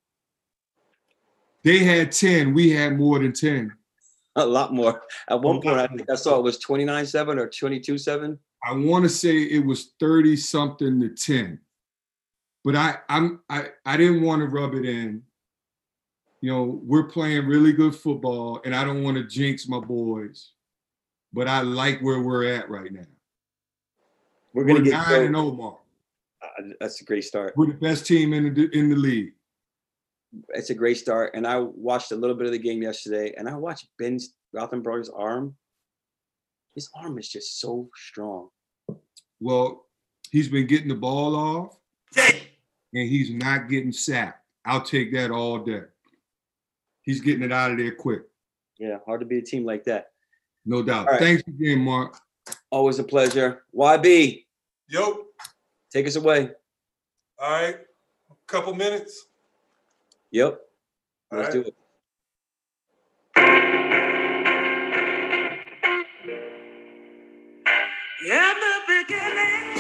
They had ten. We had more than ten. A lot more. At one point, I think I saw it was twenty-nine seven or twenty-two seven. I want to say it was thirty something to ten. But I I'm I, I didn't want to rub it in. You know, we're playing really good football, and I don't want to jinx my boys. But I like where we're at right now. We're We're gonna get nine and Joe- oh, Mark. uh, That's a great start. We're the best team in the in the league. It's a great start. And I watched a little bit of the game yesterday, and I watched Ben Roethlisberger's arm. His arm is just so strong. Well, he's been getting the ball off, and he's not getting sacked. I'll take that all day. He's getting it out of there quick, Yeah, hard to beat a team like that. no doubt. All right. Thanks again, Mark. Always a pleasure. Y B, Yo, take us away. all right. Couple minutes. Yep. All Let's right. do it. In the beginning.